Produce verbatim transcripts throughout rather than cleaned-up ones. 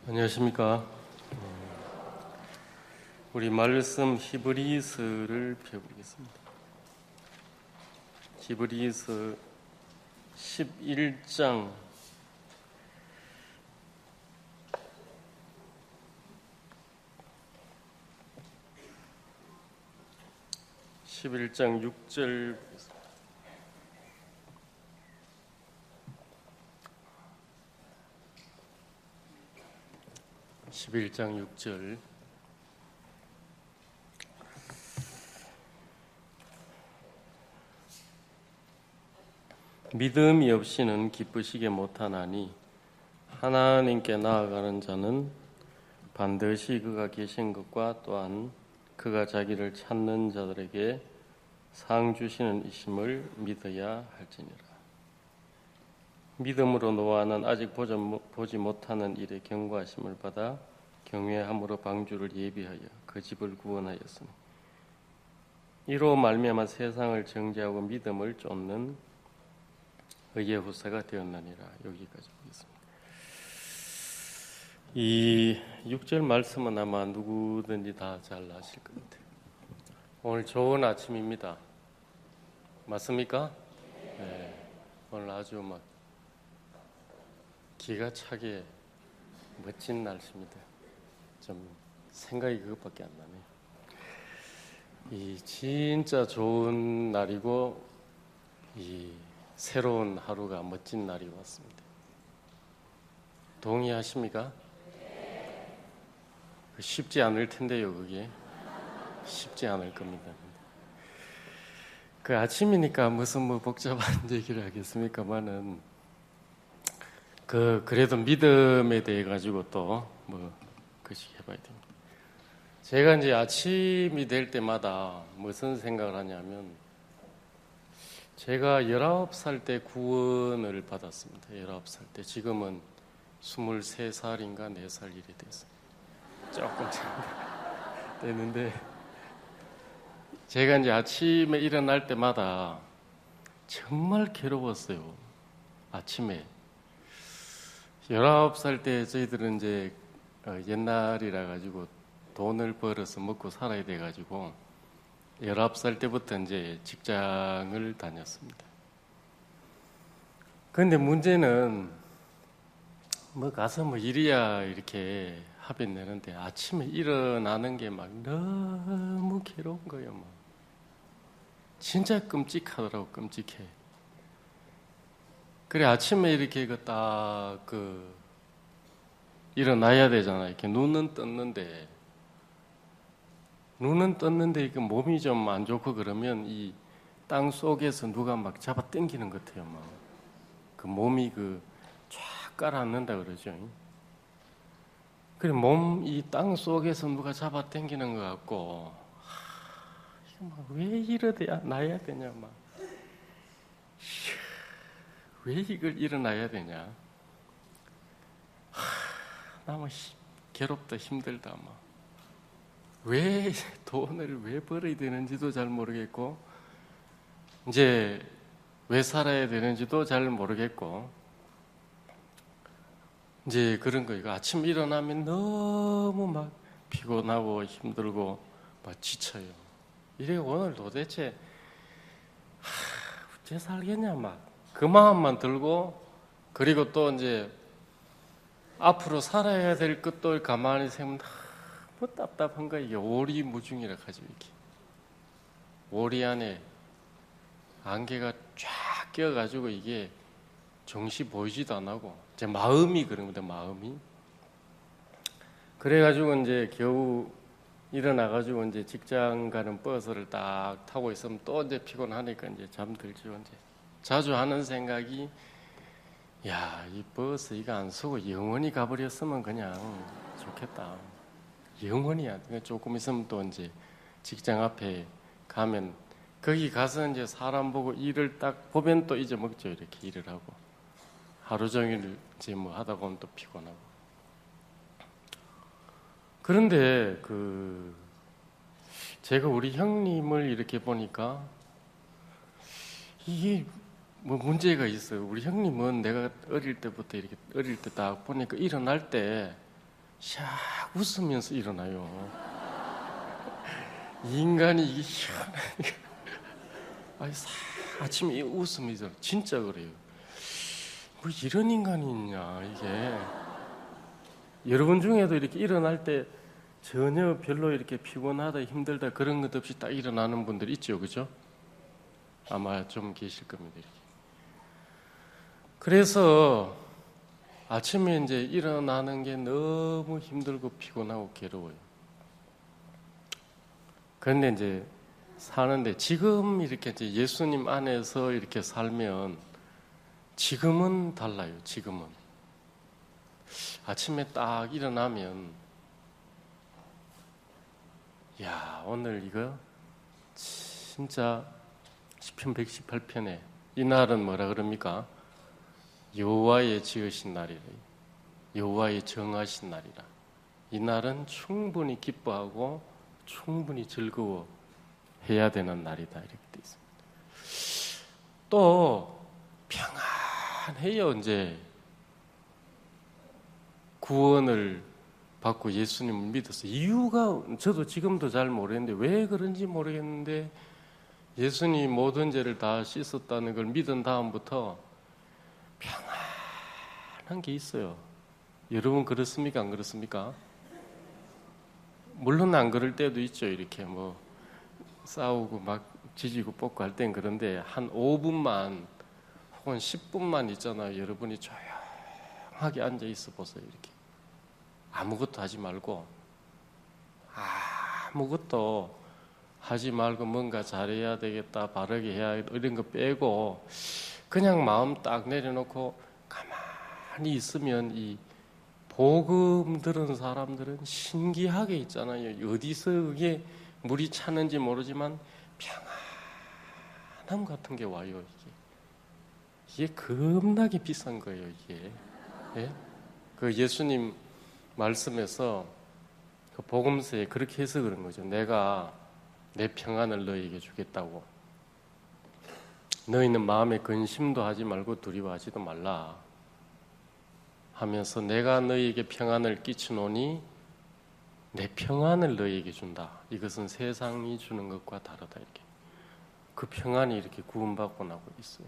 안녕하십니까. 우리 말씀 히브리서를 펴보겠습니다. 히브리서 십일 장 십일 장 육 절 십일 장 육 절 믿음이 없이는 기쁘시게 못하나니 하나님께 나아가는 자는 반드시 그가 계신 것과 또한 그가 자기를 찾는 자들에게 상 주시는 이심을 믿어야 할지니라. 믿음으로 노아는 아직 보지 못하는 일에 경고하심을 받아 경외함으로 방주를 예비하여 그 집을 구원하였으니 이로 말미암아 세상을 정죄하고 믿음을 쫓는 의의 후사가 되었나니라. 여기까지 보겠습니다. 이 육 절 말씀은 아마 누구든지 다 잘 아실 것 같아요. 오늘 좋은 아침입니다. 맞습니까? 네. 오늘 아주 막 기가 차게 멋진 날씨입니다. 좀 생각이 그것밖에 안 나네요. 이 진짜 좋은 날이고 이 새로운 하루가 멋진 날이 왔습니다. 동의하십니까? 쉽지 않을 텐데요. 그게 쉽지 않을 겁니다. 그 아침이니까 무슨 뭐 복잡한 얘기를 하겠습니까만은 그 그래도 믿음에 대해 가지고 또 뭐 그것이 해봐야 됩니다. 제가 이제 아침이 될 때마다 무슨 생각을 하냐면 제가 열아홉 살 때 구원을 받았습니다. 열아홉 살 때. 지금은 스물세 살인가 네 살 일이 됐어요. 조금 됐는데 제가 이제 아침에 일어날 때마다 정말 괴로웠어요. 아침에. 열아홉 살 때 저희들은 이제 옛날이라 가지고 돈을 벌어서 먹고 살아야 돼 가지고 열아홉 살 때부터 이제 직장을 다녔습니다. 그런데 문제는 뭐 가서 뭐 일이야 이렇게 합의 내는데 아침에 일어나는 게 막 너무 괴로운 거예요. 막. 진짜 끔찍하더라고. 끔찍해. 그래 아침에 이렇게 그 딱 그 일어나야 되잖아. 이렇게 눈은 떴는데 눈은 떴는데 이렇게 몸이 좀 안 좋고 그러면 이 땅 속에서 누가 막 잡아 당기는 것 같아요. 막. 그 몸이 그 쫙 깔아앉는다 그러죠. 그래 몸 이 땅 속에서 누가 잡아 당기는 것 같고 하, 이거 막 왜 이러야 나야 되냐 막. 왜 이걸 일어나야 되냐? 하, 너무 괴롭다 힘들다 막. 왜 돈을 왜 벌어야 되는지도 잘 모르겠고 이제 왜 살아야 되는지도 잘 모르겠고 이제 그런 거 이거 아침 일어나면 너무 막 피곤하고 힘들고 막 지쳐요. 이래 오늘 도대체 하, 어째 살겠냐 막. 그 마음만 들고 그리고 또 이제 앞으로 살아야 될 것도 가만히 생각하면 너무 답답한 거야. 이게 오리무중이라 하죠. 이렇게 오리 안에 안개가 쫙 껴가지고 이게 정시 보이지도 안 하고 제 마음이 그런 건데 마음이 그래가지고 이제 겨우 일어나가지고 이제 직장 가는 버스를 딱 타고 있으면 또 이제 피곤하니까 이제 잠들죠. 이제 자주 하는 생각이 야, 이 버스 이거 안 쓰고 영원히 가버렸으면 그냥 좋겠다. 영원히야. 조금 있으면 또 이제 직장 앞에 가면 거기 가서 이제 사람 보고 일을 딱 보면 또 잊어먹죠. 이렇게 일을 하고 하루 종일 이제 뭐 하다 보면 또 피곤하고. 그런데 그 제가 우리 형님을 이렇게 보니까 이게 뭐 문제가 있어요. 우리 형님은 내가 어릴 때부터 이렇게 어릴 때 딱 보니까 일어날 때 샥 웃으면서 일어나요. 인간이 이게 희한하니까 아니, 아침에 웃으면서 진짜 그래요. 뭐 이런 인간이 있냐 이게. 여러분 중에도 이렇게 일어날 때 전혀 별로 이렇게 피곤하다 힘들다 그런 것 없이 딱 일어나는 분들 있죠, 그죠? 아마 좀 계실 겁니다. 이렇게. 그래서 아침에 이제 일어나는 게 너무 힘들고 피곤하고 괴로워요. 그런데 이제 사는데 지금 이렇게 이제 예수님 안에서 이렇게 살면 지금은 달라요. 지금은 아침에 딱 일어나면 야 오늘 이거 진짜 시편 백십팔 편에 이날은 뭐라 그럽니까? 여호와의 지으신 날이라. 여호와의 정하신 날이라. 이날은 충분히 기뻐하고 충분히 즐거워 해야 되는 날이다 이렇게 돼 있습니다. 또 평안해요. 이제 구원을 받고 예수님을 믿어서 이유가 저도 지금도 잘 모르겠는데 왜 그런지 모르겠는데 예수님 모든 죄를 다 씻었다는 걸 믿은 다음부터 평안한 게 있어요. 여러분 그렇습니까? 안 그렇습니까? 물론 안 그럴 때도 있죠. 이렇게 뭐 싸우고 막 지지고 볶고 할 땐 그런데 한 오 분만 혹은 십 분만 있잖아요. 여러분이 조용하게 앉아 있어 보세요. 이렇게 아무것도 하지 말고 아무것도 하지 말고 뭔가 잘해야 되겠다, 바르게 해야 되겠다 이런 거 빼고 그냥 마음 딱 내려놓고 가만히 있으면 이 복음 들은 사람들은 신기하게 있잖아요. 어디서 그게 물이 차는지 모르지만 평안함 같은 게 와요. 이게 이게 겁나게 비싼 거예요. 이게 예? 그 예수님 말씀에서 그 복음서에 그렇게 해서 그런 거죠. 내가 내 평안을 너희에게 주겠다고. 너희는 마음에 근심도 하지 말고 두려워하지도 말라 하면서 내가 너희에게 평안을 끼치노니 내 평안을 너희에게 준다. 이것은 세상이 주는 것과 다르다. 이렇게 그 평안이 이렇게 구원받고 나고 있어요.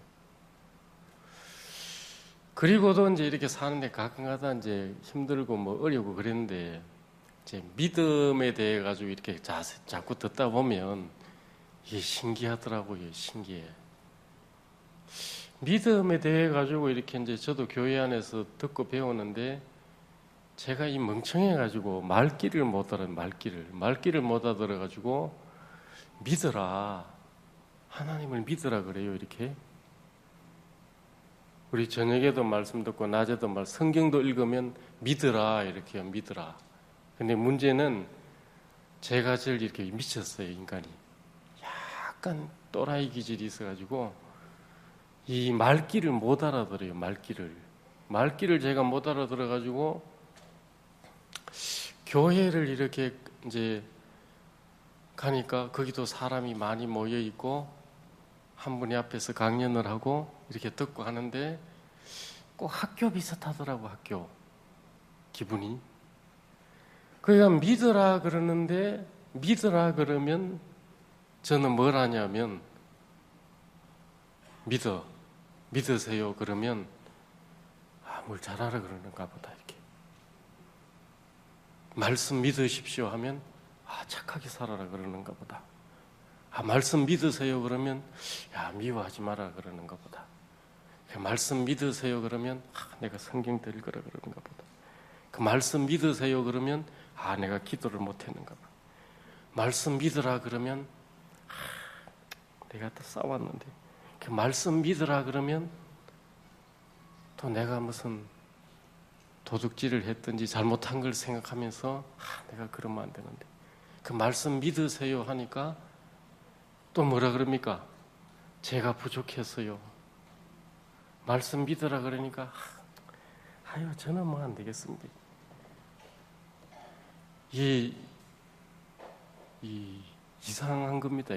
그리고도 이제 이렇게 사는데 가끔가다 이제 힘들고 뭐 어려고 그랬는데 이제 믿음에 대해 가지고 이렇게 자세, 자꾸 듣다 보면 이게 신기하더라고요. 신기해. 믿음에 대해 가지고 이렇게 이제 저도 교회 안에서 듣고 배우는데 제가 이 멍청해 가지고 말귀를 못 알아. 말귀를 말귀를 못 알아들어 가지고 믿어라. 하나님을 믿으라 그래요. 이렇게 우리 저녁에도 말씀 듣고 낮에도 말 성경도 읽으면 믿으라 이렇게요. 믿으라. 근데 문제는 제가 제일 이렇게 미쳤어요. 인간이 약간 또라이 기질이 있어가지고 이 말귀를 못 알아들어요. 말귀를 말귀를 제가 못 알아들어가지고 교회를 이렇게 이제 가니까 거기도 사람이 많이 모여 있고 한 분이 앞에서 강연을 하고 이렇게 듣고 하는데 꼭 학교 비슷하더라고. 학교 기분이. 그러니까 믿으라 그러는데 믿으라 그러면 저는 뭘 하냐면 믿어 믿으세요 그러면 아, 뭘 잘하라 그러는가 보다. 이렇게 말씀 믿으십시오 하면 아, 착하게 살아라 그러는가 보다. 아, 말씀 믿으세요 그러면 야, 미워하지 마라 그러는가 보다. 말씀 믿으세요 그러면 아, 내가 성경 읽으라 그러는가 보다. 그 말씀 믿으세요 그러면 아, 내가 기도를 못했는가 봐. 말씀 믿으라 그러면 아, 내가 또 싸웠는데 그 말씀 믿으라 그러면 또 내가 무슨 도둑질을 했든지 잘못한 걸 생각하면서 아, 내가 그러면 안 되는데 그 말씀 믿으세요 하니까 또 뭐라 그럽니까? 제가 부족해서요. 말씀 믿으라 그러니까 아, 아유 저는 뭐 안 되겠습니다. 이, 이 이상한 겁니다.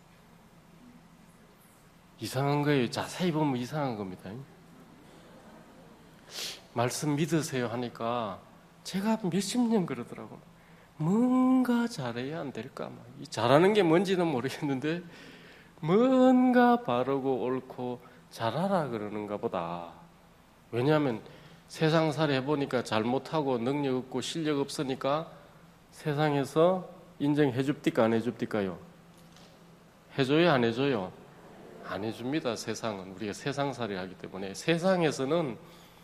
이상한 거예요. 자세히 보면 이상한 겁니다. 말씀 믿으세요 하니까 제가 몇십 년 그러더라고. 뭔가 잘해야 안 될까? 막. 이 잘하는 게 뭔지는 모르겠는데 뭔가 바르고 옳고 잘하라 그러는가 보다. 왜냐하면 세상살이 해보니까 잘못하고 능력 없고 실력 없으니까 세상에서 인정해 줍니까 안 해줍니까요? 해줘요 안 해줘요? 안 해줍니다. 세상은. 우리가 세상살이 하기 때문에. 세상에서는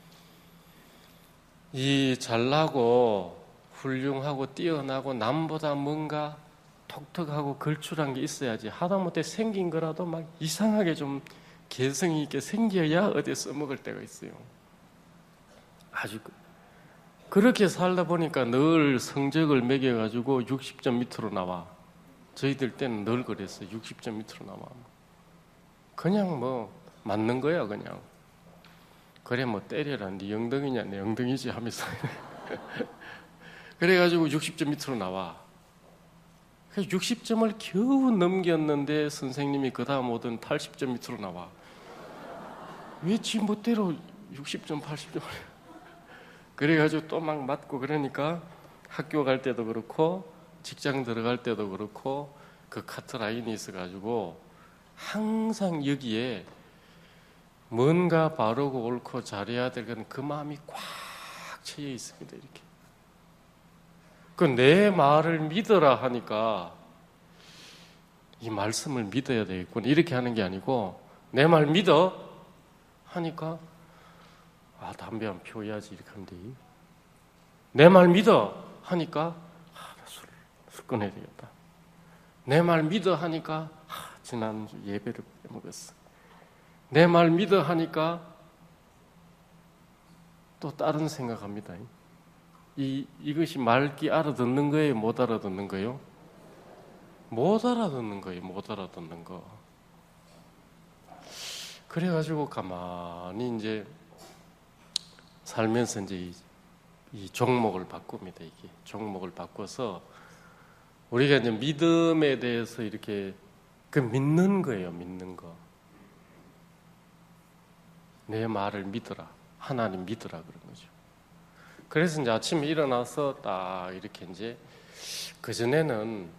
이 잘나고 훌륭하고 뛰어나고 남보다 뭔가 독특하고 걸출한 게 있어야지, 하다못해 생긴 거라도 막 이상하게 좀 개성이 있게 생겨야 어디에 써먹을 때가 있어요. 아주 그렇게 살다 보니까 늘 성적을 매겨가지고 육십 점 밑으로 나와. 저희들 때는 늘 그랬어요. 육십 점 밑으로 나와. 그냥 뭐 맞는 거야 그냥. 그래 뭐 때려라, 네 엉덩이냐 내 엉덩이지 하면서 그래가지고 육십 점 밑으로 나와. 육십 점을 겨우 넘겼는데 선생님이 그 다음 오던 팔십 점 밑으로 나와. 왜 지 멋대로 육십 점 팔십 점을 그래가지고 또 막 맞고. 그러니까 학교 갈 때도 그렇고 직장 들어갈 때도 그렇고 그 카트라인이 있어가지고 항상 여기에 뭔가 바르고 옳고 잘해야 될 건 그 마음이 꽉 채여 있습니다. 이렇게. 그 내 말을 믿어라 하니까 이 말씀을 믿어야 되겠구나 이렇게 하는 게 아니고, 내 말 믿어 하니까 아 담배 한 피워야지 이렇게 하면 돼. 내 말 믿어 하니까 아, 술, 술 끊어야 되겠다. 내 말 믿어 하니까 아, 지난주 예배를 빼먹었어. 내 말 믿어 하니까 또 다른 생각합니다. 이, 이것이 말기 알아듣는 거예요? 못 알아듣는 거예요? 못 알아듣는 거예요. 못 알아듣는 거. 그래가지고 가만히 이제 살면서 이제 이, 이 종목을 바꿉니다. 이게 종목을 바꿔서 우리가 이제 믿음에 대해서 이렇게 그 믿는 거예요. 믿는 거. 내 말을 믿어라. 하나님 믿어라 그런 거죠. 그래서 이제 아침에 일어나서 딱 이렇게 이제 그전에는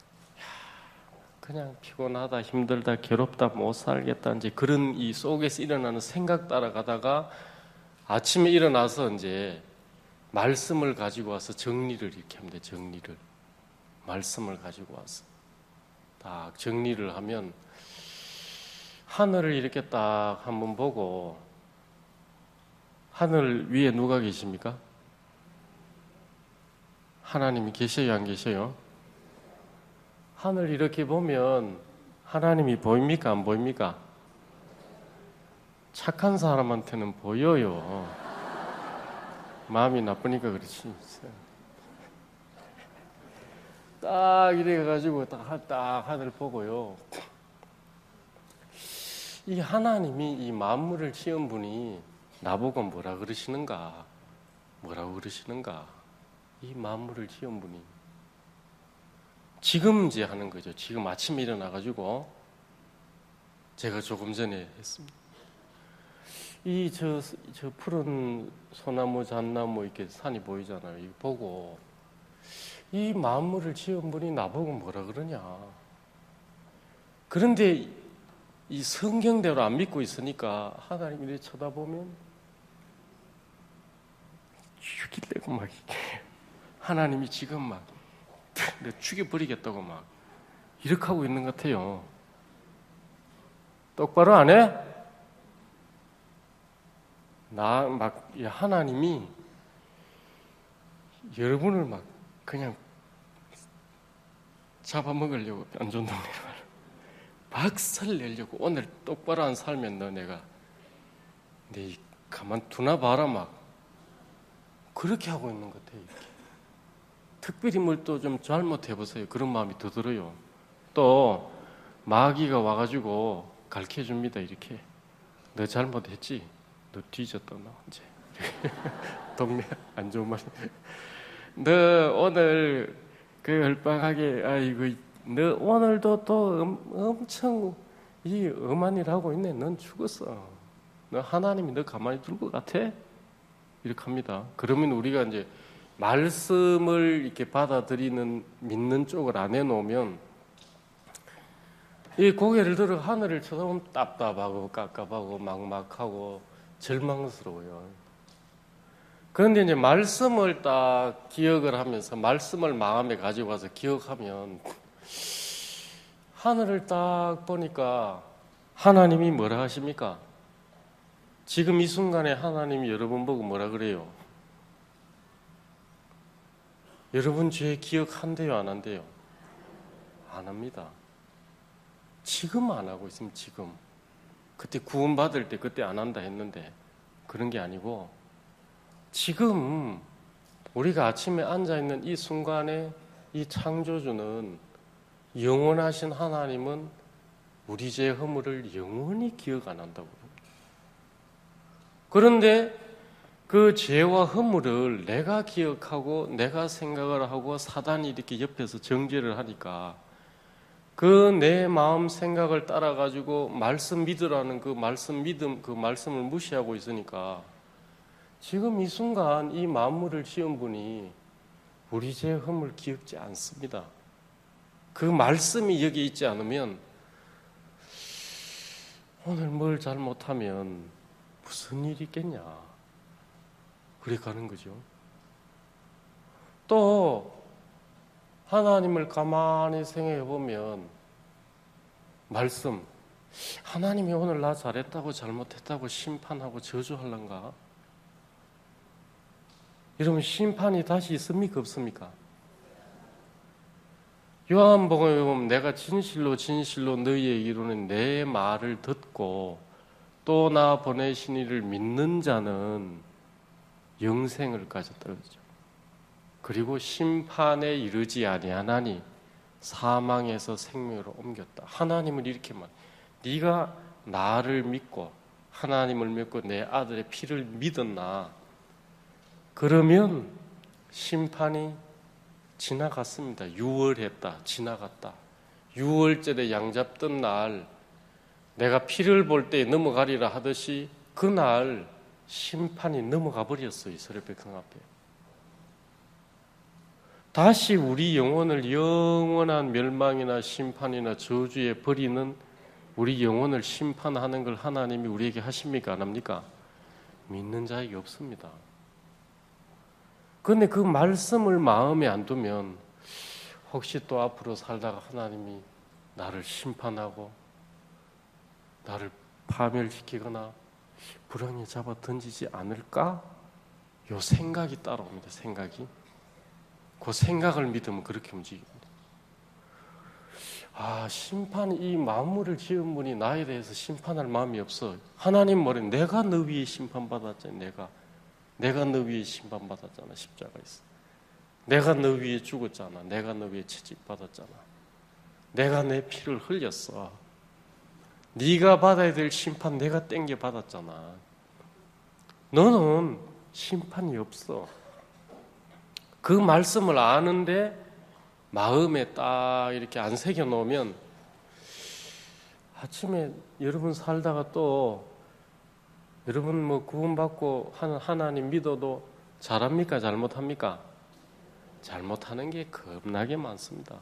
그냥 피곤하다, 힘들다, 괴롭다, 못 살겠다 이제 그런 이 속에서 일어나는 생각 따라가다가 아침에 일어나서 이제 말씀을 가지고 와서 정리를 이렇게 하면 돼. 정리를. 말씀을 가지고 와서 딱 정리를 하면 하늘을 이렇게 딱 한번 보고, 하늘 위에 누가 계십니까? 하나님이 계셔요, 안 계셔요? 하늘 이렇게 보면 하나님이 보입니까, 안 보입니까? 착한 사람한테는 보여요. 마음이 나쁘니까 그렇지. 딱 이래가지고 딱, 딱 하늘 보고요. 이 하나님이 이 만물을 지은 분이 나보고 뭐라 그러시는가? 뭐라고 그러시는가? 이 만물을 지은 분이 지금 이제 하는 거죠. 지금 아침에 일어나가지고 제가 조금 전에 했습니다. 이 저 저 푸른 소나무, 잣나무 이렇게 산이 보이잖아요. 이거 보고 이 만물을 지은 분이 나보고 뭐라 그러냐? 그런데 이 성경대로 안 믿고 있으니까 하나님 이렇게 쳐다보면 죽이려고 막 하나님이 지금 막 내 죽여버리겠다고 막 이렇게 하고 있는 것 같아요. 똑바로 안 해? 나 막 하나님이 여러분을 막 그냥 잡아먹으려고 안전동네로 박살 내려고. 오늘 똑바로 안 살면 너 내가 내 가만 두나 봐라 막 그렇게 하고 있는 것 같아요. 이렇게. 특별히 뭘 또 좀 잘못해보세요. 그런 마음이 더 들어요. 또 마귀가 와가지고 가르쳐줍니다. 이렇게 너 잘못했지? 너 뒤졌다 너 이제 동네 안 좋은 말. 너 오늘 그 얼빵하게 아이고 너 오늘도 또 음, 엄청 이 엄한 일 하고 있네. 넌 죽었어. 너 하나님이 너 가만히 둘 것 같아? 이렇게 합니다. 그러면 우리가 이제 말씀을 이렇게 받아들이는 믿는 쪽을 안 해놓으면 이 고개를 들어 하늘을 쳐다보면 답답하고 깝깝하고 막막하고 절망스러워요. 그런데 이제 말씀을 딱 기억을 하면서 말씀을 마음에 가지고 와서 기억하면 하늘을 딱 보니까 하나님이 뭐라 하십니까? 지금 이 순간에 하나님이 여러분 보고 뭐라 그래요? 여러분 죄 기억한대요, 안 한대요? 안 합니다. 지금 안 하고 있으면 지금. 그때 구원받을 때 그때 안 한다 했는데 그런 게 아니고 지금 우리가 아침에 앉아있는 이 순간에 이 창조주는 영원하신 하나님은 우리 죄 허물을 영원히 기억 안 한다고. 그런데 그 죄와 허물을 내가 기억하고 내가 생각을 하고 사단이 이렇게 옆에서 정죄를 하니까 그 내 마음 생각을 따라가지고 말씀 믿으라는 그 말씀 믿음, 그 말씀을 무시하고 있으니까 지금 이 순간 이 만물을 지은 분이 우리 죄 허물 기억지 않습니다. 그 말씀이 여기 있지 않으면 오늘 뭘 잘못하면 무슨 일이 있겠냐 그래 가는 거죠. 또 하나님을 가만히 생각해 보면 말씀 하나님이 오늘 나 잘했다고 잘못했다고 심판하고 저주할란가? 여러분 심판이 다시 있습니까 없습니까? 요한복음에 보면 내가 진실로 진실로 너희에게 이르노니 내 말을 듣고 또 나 보내신 이를 믿는 자는 영생을 가졌다 그러죠. 그리고 심판에 이르지 아니하나니 사망에서 생명으로 옮겼다. 하나님을 이렇게 말. 네가 나를 믿고 하나님을 믿고 내 아들의 피를 믿었나? 그러면 심판이 지나갔습니다. 유월했다. 지나갔다. 유월절에 양 잡던 날 내가 피를 볼 때 넘어가리라 하듯이 그날 심판이 넘어가 버렸어요. 이스라엘 백성 앞에. 다시 우리 영혼을 영원한 멸망이나 심판이나 저주에 버리는 우리 영혼을 심판하는 걸 하나님이 우리에게 하십니까? 안 합니까? 믿는 자에게 없습니다. 그런데 그 말씀을 마음에 안 두면 혹시 또 앞으로 살다가 하나님이 나를 심판하고 나를 파멸시키거나 불황에 잡아 던지지 않을까? 요 생각이 따라옵니다. 생각이. 그 생각을 믿으면 그렇게 움직입니다. 아, 심판, 이 만물을 지은 분이 나에 대해서 심판할 마음이 없어. 하나님 머리 내가 너 위에 심판받았잖아. 내가 내가 너 위에 심판받았잖아. 십자가 있어. 내가 너 위에 죽었잖아. 내가 너 위에 채찍받았잖아. 내가 내 피를 흘렸어. 네가 받아야 될 심판 내가 땡겨 받았잖아. 너는 심판이 없어. 그 말씀을 아는데 마음에 딱 이렇게 안 새겨 놓으면 아침에 여러분 살다가 또 여러분 뭐 구원받고 하나님 믿어도 잘합니까? 잘못합니까? 잘못하는 게 겁나게 많습니다.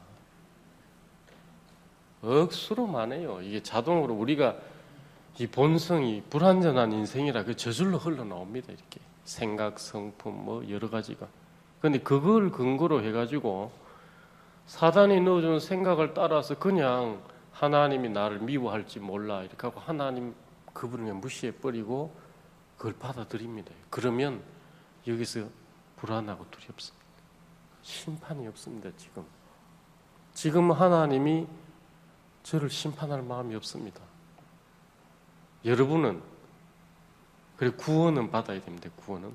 억수로 많아요. 이게 자동으로 우리가 이 본성이 불완전한 인생이라 그 저절로 흘러나옵니다. 이렇게 생각, 성품 뭐 여러 가지가. 그런데 그걸 근거로 해가지고 사단이 넣어준 생각을 따라서 그냥 하나님이 나를 미워할지 몰라 이렇게 하고 하나님 그분을 무시해버리고 그걸 받아들입니다. 그러면 여기서 불안하고 두렵습니다. 심판이 없습니다. 지금 지금 하나님이 저를 심판할 마음이 없습니다. 여러분은 그리고 구원은 받아야 됩니다. 구원은.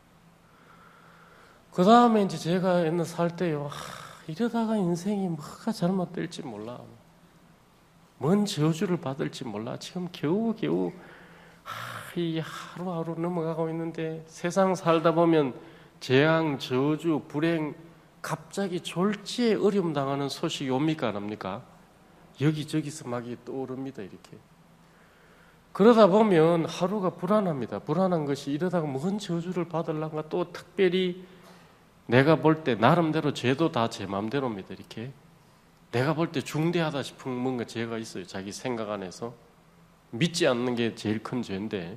그 다음에 이제 제가 옛날 살 때요, 하, 이러다가 인생이 뭐가 잘못될지 몰라. 뭔 저주를 받을지 몰라. 지금 겨우겨우 하, 이 하루하루 넘어가고 있는데 세상 살다 보면 재앙, 저주, 불행, 갑자기 졸지에 어려움 당하는 소식이 옵니까? 안 옵니까? 여기저기서 막 떠오릅니다. 이렇게. 그러다 보면 하루가 불안합니다. 불안한 것이 이러다가 뭔 저주를 받을란가 또 특별히 내가 볼 때 나름대로 죄도 다 제 마음대로입니다. 이렇게 내가 볼 때 중대하다 싶은 뭔가 죄가 있어요. 자기 생각 안에서 믿지 않는 게 제일 큰 죄인데,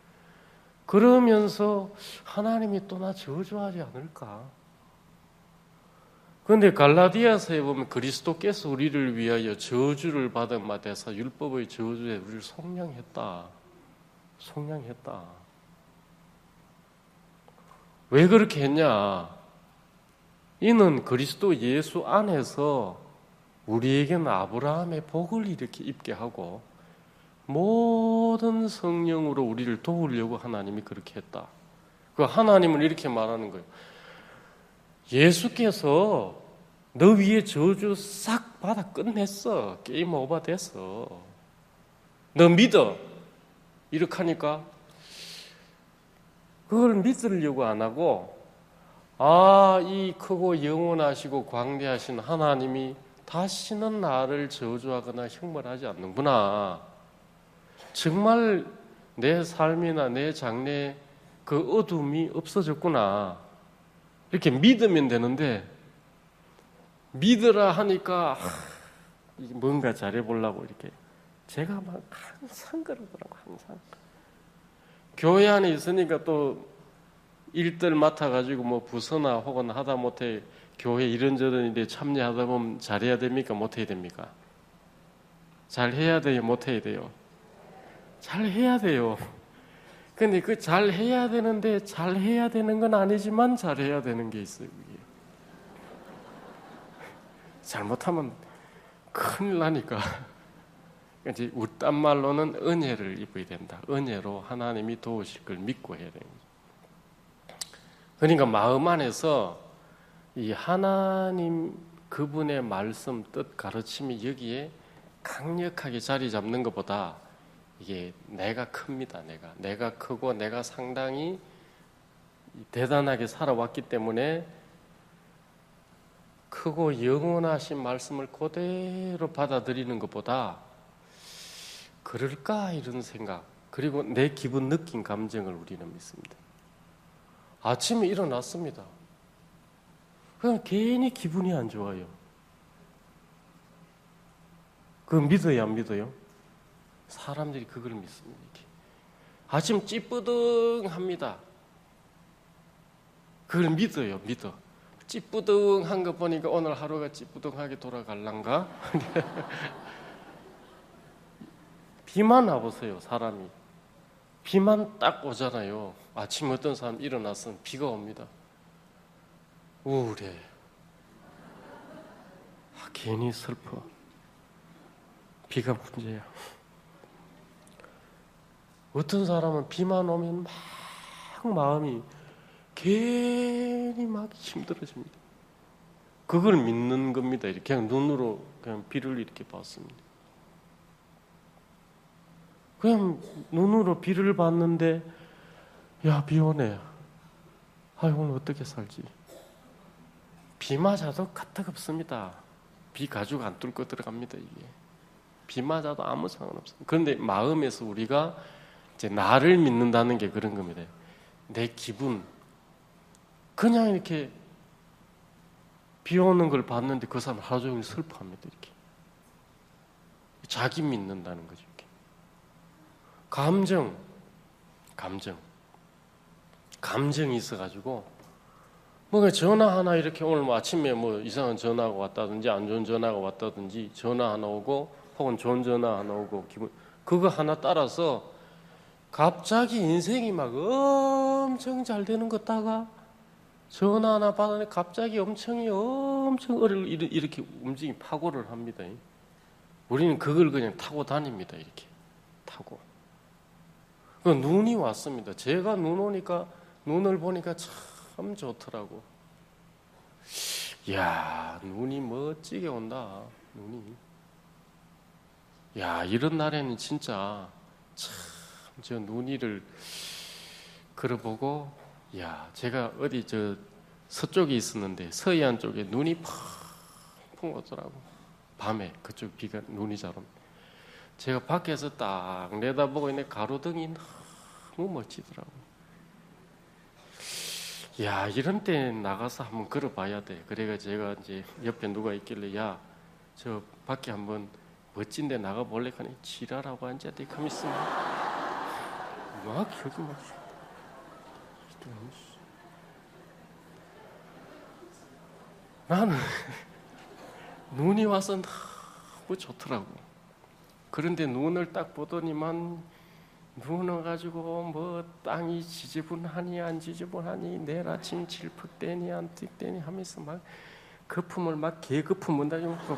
그러면서 하나님이 또 나 저주하지 않을까? 그런데 갈라디아서에 보면 그리스도께서 우리를 위하여 저주를 받은 바 되사 율법의 저주에 우리를 속량했다. 속량했다. 왜 그렇게 했냐? 이는 그리스도 예수 안에서 우리에게는 아브라함의 복을 이렇게 입게 하고 모든 성령으로 우리를 도우려고 하나님이 그렇게 했다. 그 하나님은 이렇게 말하는 거예요. 예수께서 너 위에 저주 싹 받아 끝냈어. 게임 오버 됐어. 너 믿어. 이렇게 하니까 그걸 믿으려고 안 하고, 아, 이 크고 영원하시고 광대하신 하나님이 다시는 나를 저주하거나 형벌하지 않는구나. 정말 내 삶이나 내 장래에 그 어둠이 없어졌구나. 이렇게 믿으면 되는데, 믿으라 하니까 뭔가 잘해보려고 이렇게 제가 막 항상 그러더라고. 항상 교회 안에 있으니까 또 일들 맡아가지고 뭐 부서나 혹은 하다못해 교회 이런저런 일에 참여하다 보면 잘해야 됩니까? 못해야 됩니까? 잘해야 돼요? 못해야 돼요? 잘해야 돼요. 근데 그 잘해야 되는데 잘해야 되는 건 아니지만 잘해야 되는 게 있어요. 그게. 잘못하면 큰일 나니까. 이제 우딴 말로는 은혜를 입어야 된다. 은혜로 하나님이 도우실 걸 믿고 해야 되는 거죠. 그러니까 마음 안에서 이 하나님 그분의 말씀, 뜻, 가르침이 여기에 강력하게 자리 잡는 것보다 이게 내가 큽니다. 내가 내가 크고 내가 상당히 대단하게 살아왔기 때문에 크고 영원하신 말씀을 그대로 받아들이는 것보다 그럴까 이런 생각, 그리고 내 기분, 느낀 감정을 우리는 믿습니다. 아침에 일어났습니다. 그냥 괜히 기분이 안 좋아요. 그거 믿어요, 안 믿어요? 사람들이 그걸 믿습니다. 이렇게. 아침 찌뿌둥합니다. 그걸 믿어요, 믿어. 찌뿌둥한 거 보니까 오늘 하루가 찌뿌둥하게 돌아갈란가? 비만 와보세요, 사람이. 비만 딱 오잖아요. 아침에 어떤 사람 일어났으면 비가 옵니다. 우울해. 아, 괜히 슬퍼. 비가 문제야. 어떤 사람은 비만 오면 막 마음이 괜히 막 힘들어집니다. 그걸 믿는 겁니다. 이렇게 그냥 눈으로 그냥 비를 이렇게 봤습니다. 그냥 눈으로 비를 봤는데, 야, 비 오네. 아, 오늘 어떻게 살지? 비 맞아도 가뜩없습니다. 비 가죽 안 뚫고 들어갑니다, 이게. 비 맞아도 아무 상관없습니다. 그런데 마음에서 우리가 이제 나를 믿는다는 게 그런 겁니다. 내 기분. 그냥 이렇게 비 오는 걸 봤는데 그 사람 하루 종일 슬퍼합니다, 이렇게. 자기 믿는다는 거죠, 이렇게. 감정, 감정. 감정이 있어가지고, 뭔가 전화 하나 이렇게 오늘 뭐 아침에 뭐 이상한 전화가 왔다든지 안 좋은 전화가 왔다든지 전화 하나 오고 혹은 좋은 전화 하나 오고 기분, 그거 하나 따라서 갑자기 인생이 막 엄청 잘 되는 것 다가 전화 하나 받았는데 갑자기 엄청이 엄청 어려울 이렇게 움직임 파고를 합니다. 우리는 그걸 그냥 타고 다닙니다. 이렇게 타고. 그 눈이 왔습니다. 제가 눈 오니까 눈을 보니까 참 좋더라고. 이야, 눈이 멋지게 온다. 눈이. 야, 이런 날에는 진짜 참 저 눈이를 걸어보고, 야, 제가 어디 저 서쪽에 있었는데 서해안 쪽에 눈이 펑펑 오더라고. 밤에 그쪽 비가 눈이 잘 옵니다. 제가 밖에서 딱 내다보고 있는 가로등이 너무 멋지더라고. 야, 이런 때 나가서 한번 걸어봐야 돼. 그래가 제가 이제 옆에 누가 있길래 야, 저 밖에 한번 멋진 데 나가볼래? 하니 지랄하고 앉아야 돼. 가만 있으면 막 여기 막 나는 눈이 와서 너무 좋더라고. 그런데 눈을 딱 보더니만 눈을 가지고 뭐 땅이 지저분하니 안 지저분하니 내일 아침 질퍽대니 안 틱대니 하면서 막 거품을 막 개거품 문다.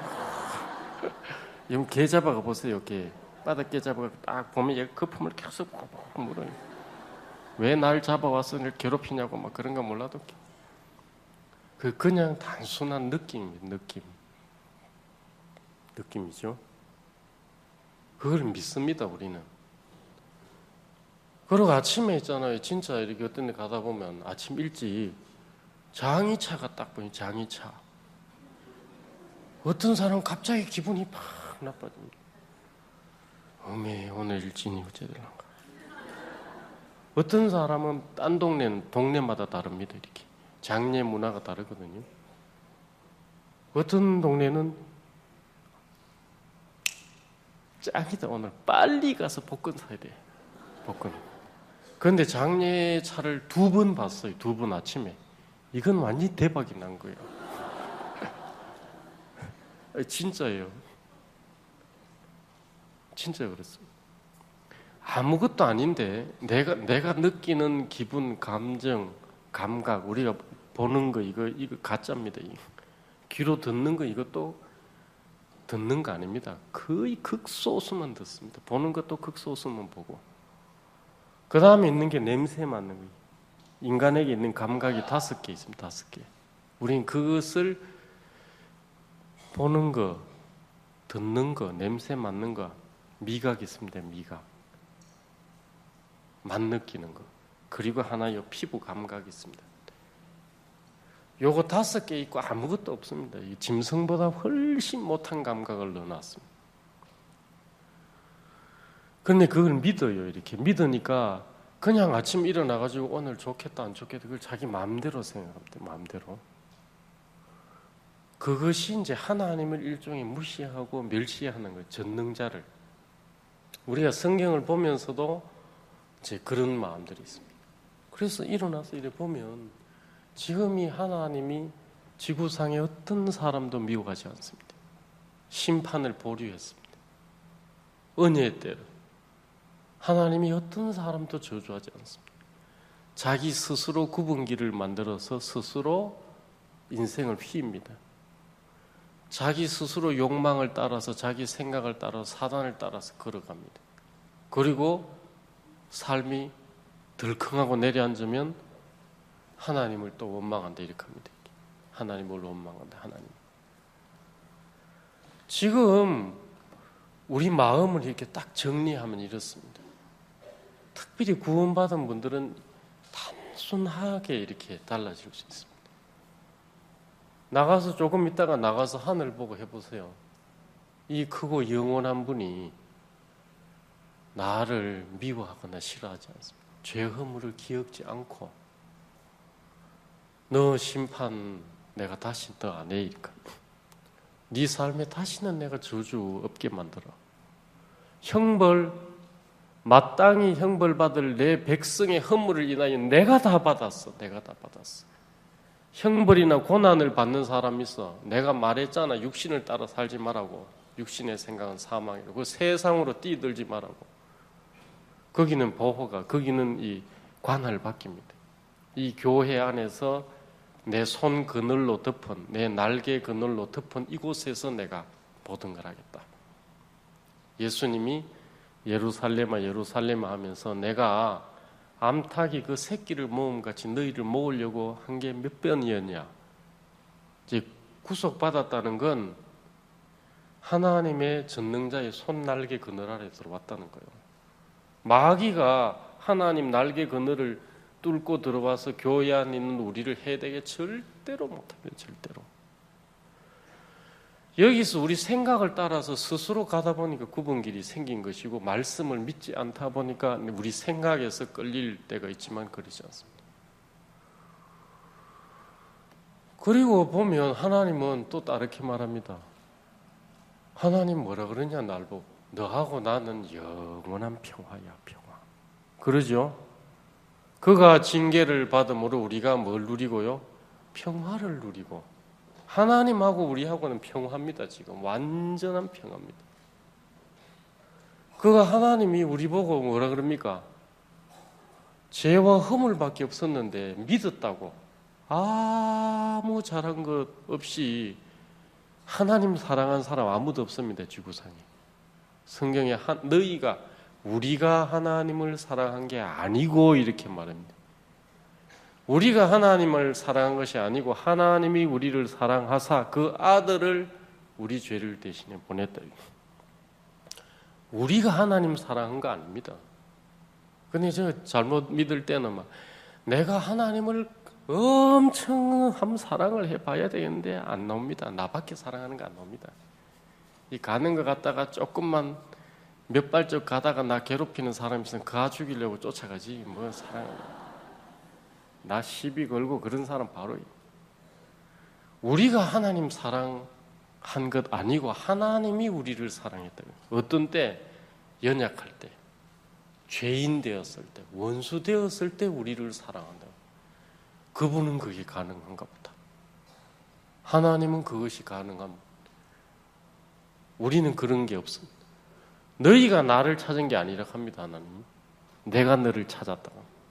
이 개 잡아가 보세요. 개 바닥 개 잡아가 딱 보면 얘 거품을 계속 물어요. 왜 날 잡아와서 날 괴롭히냐고 막 그런 거 몰라도 그 그냥 단순한 느낌이에요. 느낌 느낌이죠. 그걸 믿습니다. 우리는. 그리고 아침에 있잖아요. 진짜 이렇게 어떤 데 가다 보면 아침 일찍 장의차가 딱 보니 장의차. 어떤 사람은 갑자기 기분이 팍 나빠집니다. 어메 오늘 일진이 어째들란가. 어떤 사람은 딴 동네는 동네마다 다릅니다. 이렇게 장례 문화가 다르거든요. 어떤 동네는 짱이다 오늘 빨리 가서 복권 사야 돼. 복권. 그런데 장례차를 두 번 봤어요. 두 번 아침에. 이건 완전히 대박이 난 거예요. 진짜예요. 진짜 그랬어요. 아무것도 아닌데 내가 내가 느끼는 기분, 감정, 감각, 우리가 보는 거 이거 이거 가짜입니다. 이거. 귀로 듣는 거 이것도 듣는 거 아닙니다. 거의 극소수만 듣습니다. 보는 것도 극소수만 보고. 그 다음에 있는 게 냄새 맡는 거예요. 인간에게 있는 감각이 다섯 개 있습니다. 다섯 개. 우린 그것을 보는 거, 듣는 거, 냄새 맡는 거, 미각이 있습니다. 미각. 맛 느끼는 거. 그리고 하나 요 피부 감각이 있습니다. 요거 다섯 개 있고 아무것도 없습니다. 이 짐승보다 훨씬 못한 감각을 넣어놨습니다. 그런데 그걸 믿어요. 이렇게 믿으니까 그냥 아침 일어나가지고 오늘 좋겠다 안 좋겠다 그걸 자기 마음대로 생각합니다. 마음대로. 그것이 이제 하나님을 일종의 무시하고 멸시하는 거예요. 전능자를. 우리가 성경을 보면서도 이제 그런 마음들이 있습니다. 그래서 일어나서 이래 보면 지금 이 하나님이 지구상의 어떤 사람도 미워하지 않습니다. 심판을 보류했습니다. 은혜의 때로. 하나님이 어떤 사람도 저주하지 않습니다. 자기 스스로 구분기를 만들어서 스스로 인생을 휘입니다. 자기 스스로 욕망을 따라서 자기 생각을 따라서 사단을 따라서 걸어갑니다. 그리고 삶이 덜컹하고 내려앉으면 하나님을 또 원망한다 이렇게 합니다. 하나님을 원망한다. 하나님. 지금 우리 마음을 이렇게 딱 정리하면 이렇습니다. 특별히 구원받은 분들은 단순하게 이렇게 달라질 수 있습니다. 나가서 조금 있다가 나가서 하늘 보고 해보세요. 이 크고 영원한 분이 나를 미워하거나 싫어하지 않습니다. 죄 허물을 기억지 않고 너 심판 내가 다시 너 안 해 이니까 네 삶에 다시는 내가 저주 없게 만들어. 형벌 마땅히 형벌 받을 내 백성의 허물을 인하여 내가 다 받았어. 내가 다 받았어. 형벌이나 고난을 받는 사람이 있어. 내가 말했잖아. 육신을 따라 살지 말라고. 육신의 생각은 사망이라고. 그 세상으로 뛰들지 말라고. 거기는 보호가, 거기는 이 관할 바뀝니다. 이 교회 안에서 내 손 그늘로 덮은, 내 날개 그늘로 덮은 이곳에서 내가 모든 걸 하겠다. 예수님이 예루살렘아 예루살렘아 하면서 내가 암탉이 그 새끼를 모음같이 너희를 모으려고 한 게 몇 번이었냐. 이제 구속받았다는 건 하나님의 전능자의 손 날개 그늘 아래 들어왔다는 거예요. 마귀가 하나님 날개 그늘을 뚫고 들어와서 교회 안에 있는 우리를 해대게 절대로 못합니다. 절대로. 여기서 우리 생각을 따라서 스스로 가다 보니까 구분길이 생긴 것이고 말씀을 믿지 않다 보니까 우리 생각에서 끌릴 때가 있지만 그러지 않습니다. 그리고 보면 하나님은 또 다르게 말합니다. 하나님 뭐라 그러냐 날 보고 너하고 나는 영원한 평화야 평화. 그러죠? 그가 징계를 받음으로 우리가 뭘 누리고요? 평화를 누리고 하나님하고 우리하고는 평화입니다. 지금 완전한 평화입니다. 그가 하나님이 우리 보고 뭐라 그럽니까? 죄와 허물밖에 없었는데 믿었다고 아무 잘한 것 없이 하나님 사랑한 사람 아무도 없습니다. 지구상에. 성경에 한, 너희가 우리가 하나님을 사랑한 게 아니고 이렇게 말합니다. 우리가 하나님을 사랑한 것이 아니고 하나님이 우리를 사랑하사 그 아들을 우리 죄를 대신에 보냈다. 우리가 하나님 사랑한 거 아닙니다. 근데 제가 잘못 믿을 때는 막 내가 하나님을 엄청 한 사랑을 해봐야 되겠는데 안 나옵니다. 나밖에 사랑하는 거 안 나옵니다. 이 가는 거 갔다가 조금만 몇 발짝 가다가 나 괴롭히는 사람이 있으면 가 죽이려고 쫓아가지 뭐 사랑 나 시비 걸고 그런 사람 바로 우리가 하나님 사랑한 것 아니고 하나님이 우리를 사랑했다. 어떤 때 연약할 때 죄인 되었을 때 원수 되었을 때 우리를 사랑한다. 그분은 그게 가능한가 보다. 하나님은 그것이 가능합니다. 우리는 그런 게 없습니다. 너희가 나를 찾은 게 아니라 합니다. 하나님. 내가 너를 찾았다.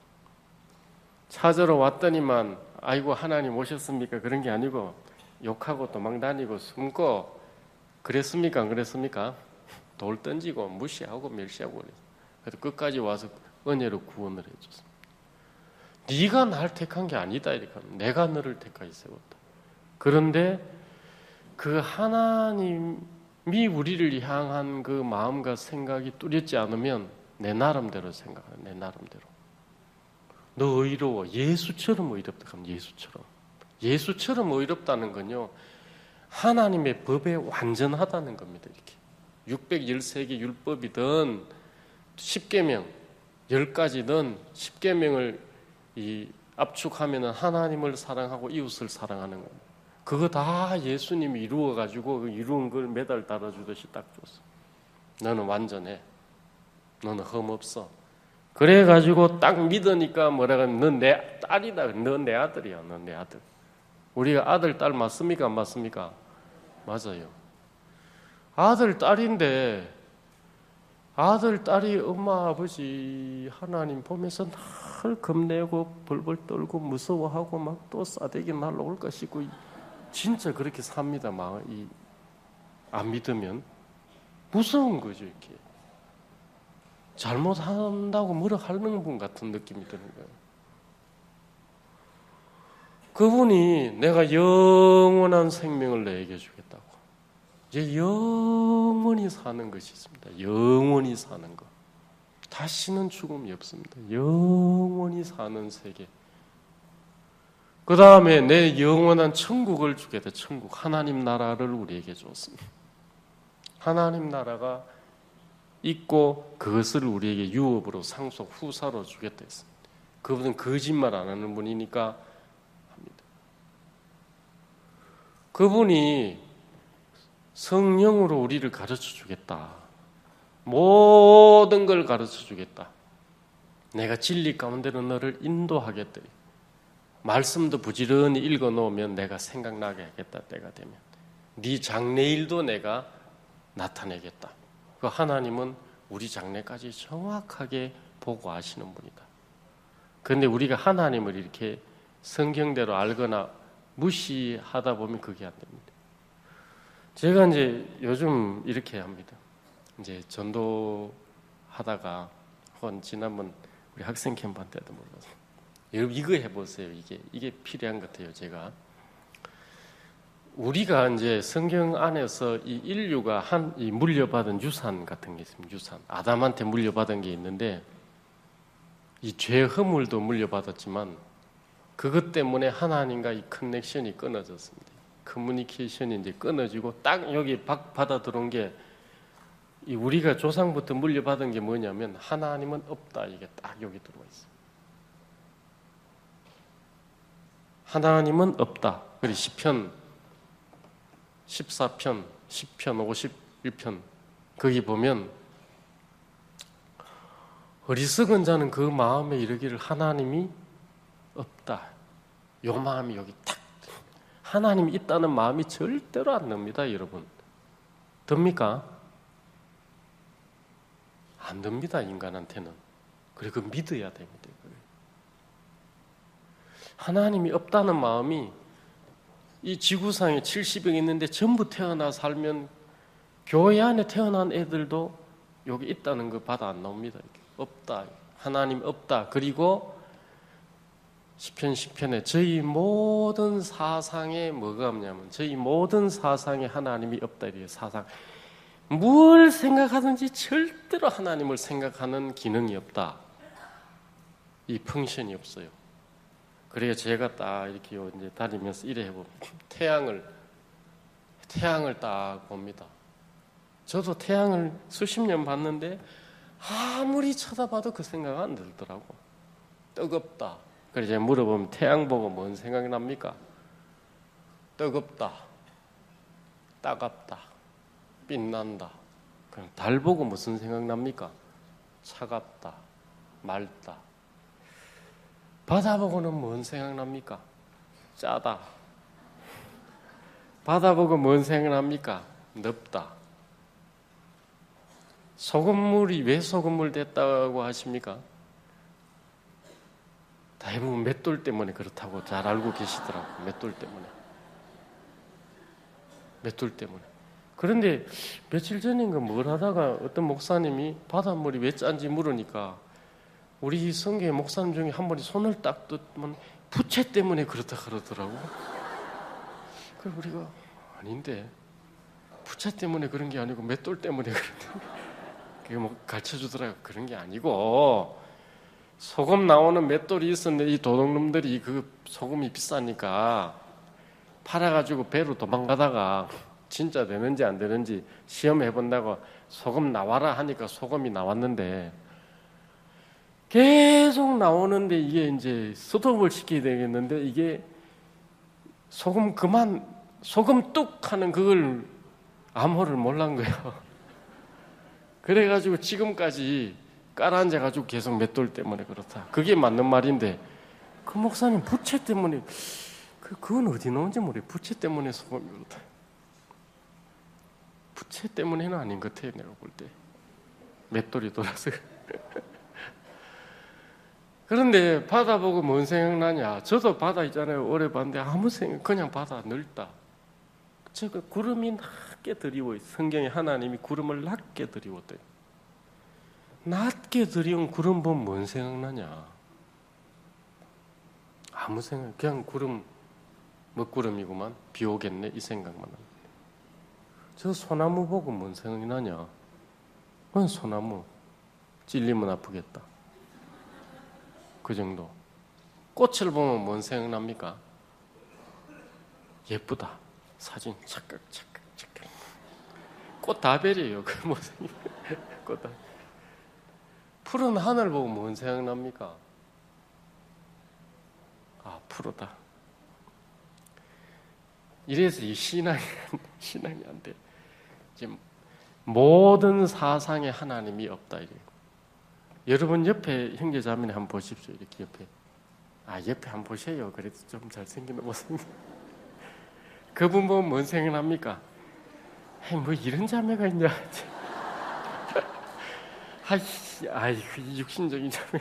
찾으러 왔더니만 아이고 하나님 오셨습니까? 그런 게 아니고 욕하고 도망다니고 숨고 그랬습니까? 안 그랬습니까? 돌 던지고 무시하고 멸시하고 그래서 끝까지 와서 은혜로 구원을 해줬습니다. 네가 날 택한 게 아니다 이렇게 하면 내가 너를 택하여 세웠다. 그런데 그 하나님이 우리를 향한 그 마음과 생각이 뚜렷지 않으면 내 나름대로 생각해. 내 나름대로. 너 의로워. 예수처럼 의롭다 하면 예수처럼. 예수처럼 의롭다는 건요. 하나님의 법에 완전하다는 겁니다. 이렇게. 육백십삼 개 율법이든 십계명, 열 가지든 십계명을 이 압축하면은 하나님을 사랑하고 이웃을 사랑하는 겁니다. 그거 다 예수님이 이루어가지고 그 이루은 걸 메달 달아주듯이 딱 줬어. 너는 완전해. 너는 흠 없어. 그래가지고 딱 믿으니까 뭐라 그러면 넌 내 딸이다. 넌 내 아들이야. 넌 내 아들. 우리가 아들, 딸 맞습니까? 안 맞습니까? 맞아요. 아들, 딸인데 아들, 딸이 엄마, 아버지 하나님 보면서 늘 겁내고 벌벌 떨고 무서워하고 막 또 싸대기 날라올까 싶고 진짜 그렇게 삽니다. 막 이 안 믿으면 무서운 거죠. 이렇게 잘못한다고 뭐라 하는 분 같은 느낌이 드는 거예요. 그분이 내가 영원한 생명을 내게 주겠다고. 이제 영원히 사는 것이 있습니다. 영원히 사는 것. 다시는 죽음이 없습니다. 영원히 사는 세계. 그 다음에 내 영원한 천국을 주겠다. 천국. 하나님 나라를 우리에게 줬습니다. 하나님 나라가 있고 그것을 우리에게 유업으로 상속 후사로 주겠다 했습니다. 그분은 거짓말 안 하는 분이니까 합니다. 그분이 성령으로 우리를 가르쳐 주겠다. 모든 걸 가르쳐 주겠다. 내가 진리 가운데로 너를 인도하겠다. 말씀도 부지런히 읽어 놓으면 내가 생각나게 하겠다. 때가 되면 네 장래일도 내가 나타내겠다. 그 하나님은 우리 장래까지 정확하게 보고 아시는 분이다. 그런데 우리가 하나님을 이렇게 성경대로 알거나 무시하다 보면 그게 안 됩니다. 제가 이제 요즘 이렇게 합니다. 이제 전도하다가 혹은 지난번 우리 학생 캠프한 때도 몰라서 여러분 이거 해보세요. 이게 이게 필요한 것 같아요. 제가 우리가 이제 성경 안에서 이 인류가 한 이 물려받은 유산 같은 게 있습니다. 유산 아담한테 물려받은 게 있는데 이 죄 허물도 물려받았지만 그것 때문에 하나님과 이 커넥션이 끊어졌습니다. 커뮤니케이션이 이제 끊어지고 딱 여기 받아 들어온 게 이 우리가 조상부터 물려받은 게 뭐냐면 하나님은 없다. 이게 딱 여기 들어와 있어요. 하나님은 없다. 그리 시편 십사 편, 십 편, 오십일 편 거기 보면 어리석은 자는 그 마음에 이르기를 하나님이 없다. 요 마음이 여기 탁, 하나님이 있다는 마음이 절대로 안 듭니다, 여러분. 듭니까? 안 듭니다, 인간한테는. 그리고 믿어야 됩니다. 하나님이 없다는 마음이 이 지구상에 칠십 억 있는데 전부 태어나 살면 교회 안에 태어난 애들도 여기 있다는 거 받아 안 나옵니다. 없다. 하나님 없다. 그리고 시편 십 편에 저희 모든 사상에 뭐가 없냐면 저희 모든 사상에 하나님이 없다. 이래요. 사상. 뭘 생각하든지 절대로 하나님을 생각하는 기능이 없다. 이 펑션이 없어요. 그래서 제가 딱 이렇게 이제 다니면서 이래 해보면 태양을 태양을 딱 봅니다. 저도 태양을 수십 년 봤는데 아무리 쳐다봐도 그 생각 안 들더라고. 뜨겁다. 그래서 제가 물어보면 태양 보고 뭔 생각이 납니까? 뜨겁다. 따갑다. 빛난다. 그럼 달 보고 무슨 생각 납니까? 차갑다. 맑다. 바다 보고는 뭔 생각 납니까? 짜다. 바다 보고 뭔 생각 납니까? 넓다. 소금물이 왜 소금물 됐다고 하십니까? 대부분 맷돌 때문에 그렇다고 잘 알고 계시더라고요. 맷돌 때문에. 맷돌 때문에. 그런데 며칠 전인가 뭘 하다가 어떤 목사님이 바닷물이 왜 짠지 물으니까 우리 성교회 목사님 중에 한 분이 손을 딱 뜨면 부채 때문에 그렇다 그러더라고. 그래서 우리가 아닌데 부채 때문에 그런 게 아니고 맷돌 때문에 그런데 그게 뭐 가르쳐 주더라고. 그런 게 아니고 소금 나오는 맷돌이 있었는데 이 도둑놈들이 그 소금이 비싸니까 팔아가지고 배로 도망가다가 진짜 되는지 안 되는지 시험해 본다고 소금 나와라 하니까 소금이 나왔는데 계속 나오는데 이게 이제 스톱을 시켜야 되겠는데 이게 소금 그만 소금 뚝 하는 그걸 암호를 몰란 거예요. 그래가지고 지금까지 깔아앉아가지고 계속 맷돌 때문에 그렇다. 그게 맞는 말인데 그 목사님 부채 때문에 그, 그건 어디 나온지 모르겠어요. 부채 때문에 소금이 그렇다. 부채 때문에는 아닌 것 같아요. 내가 볼 때 맷돌이 돌아서. 그런데 바다 보고 뭔 생각나냐? 저도 바다 있잖아요. 오래 봤는데 아무 생각, 그냥 바다 넓다. 저 구름이 낮게 드리워 있어요. 성경에 하나님이 구름을 낮게 드리웠대요. 낮게 드리운 구름 보면 뭔 생각나냐? 아무 생각, 그냥 구름, 먹구름이구만. 비 오겠네 이 생각만 합니다. 저 소나무 보고 뭔 생각이 나냐? 그건 소나무 찔리면 아프겠다. 그 정도. 꽃을 보면 뭔 생각납니까? 예쁘다. 사진 착각 착각 착각. 꽃 다 베려요. 그 모습이. 꽃 다. 푸른 하늘 보고 뭔 생각납니까? 아, 푸르다. 이래서 이 신앙이 신앙이 안 돼. 지금 모든 사상에 하나님이 없다 이래요. 여러분 옆에 형제자매를 한번 보십시오. 이렇게 옆에. 아, 옆에 한번 보세요. 그래도 좀 잘생긴 모습. 그분 보면 뭔 생각납니까? 아이, 뭐 이런 자매가 있냐. 아이, 아이, 그 육신적인 자매.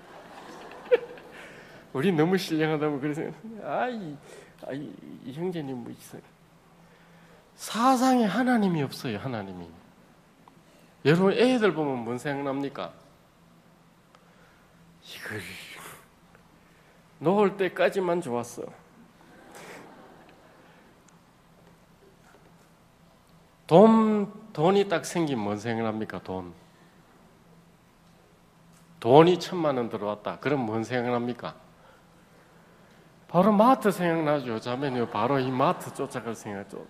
우리 너무 신령하다고 그래서 아이, 아이, 이 형제님 뭐 있어요. 사상에 하나님이 없어요. 하나님이. 여러분 애들 보면 뭔 생각납니까? 이걸 놓을 때까지만 좋았어. 돈, 돈이 딱 생기면 뭔 생각납니까? 돈. 돈이 천만 원 들어왔다. 그럼 뭔 생각납니까? 바로 마트 생각나죠. 자매는 바로 이 마트 쫓아갈 생각죠.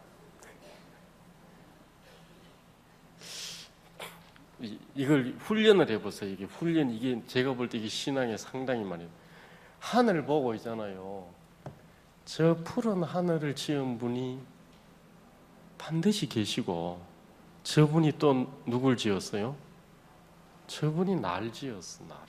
이, 이걸 훈련을 해보세요. 이게 훈련, 이게 제가 볼 때 이게 신앙에 상당히 많이. 하늘 보고 있잖아요. 저 푸른 하늘을 지은 분이 반드시 계시고 저분이 또 누굴 지었어요? 저분이 날 지었어, 나를.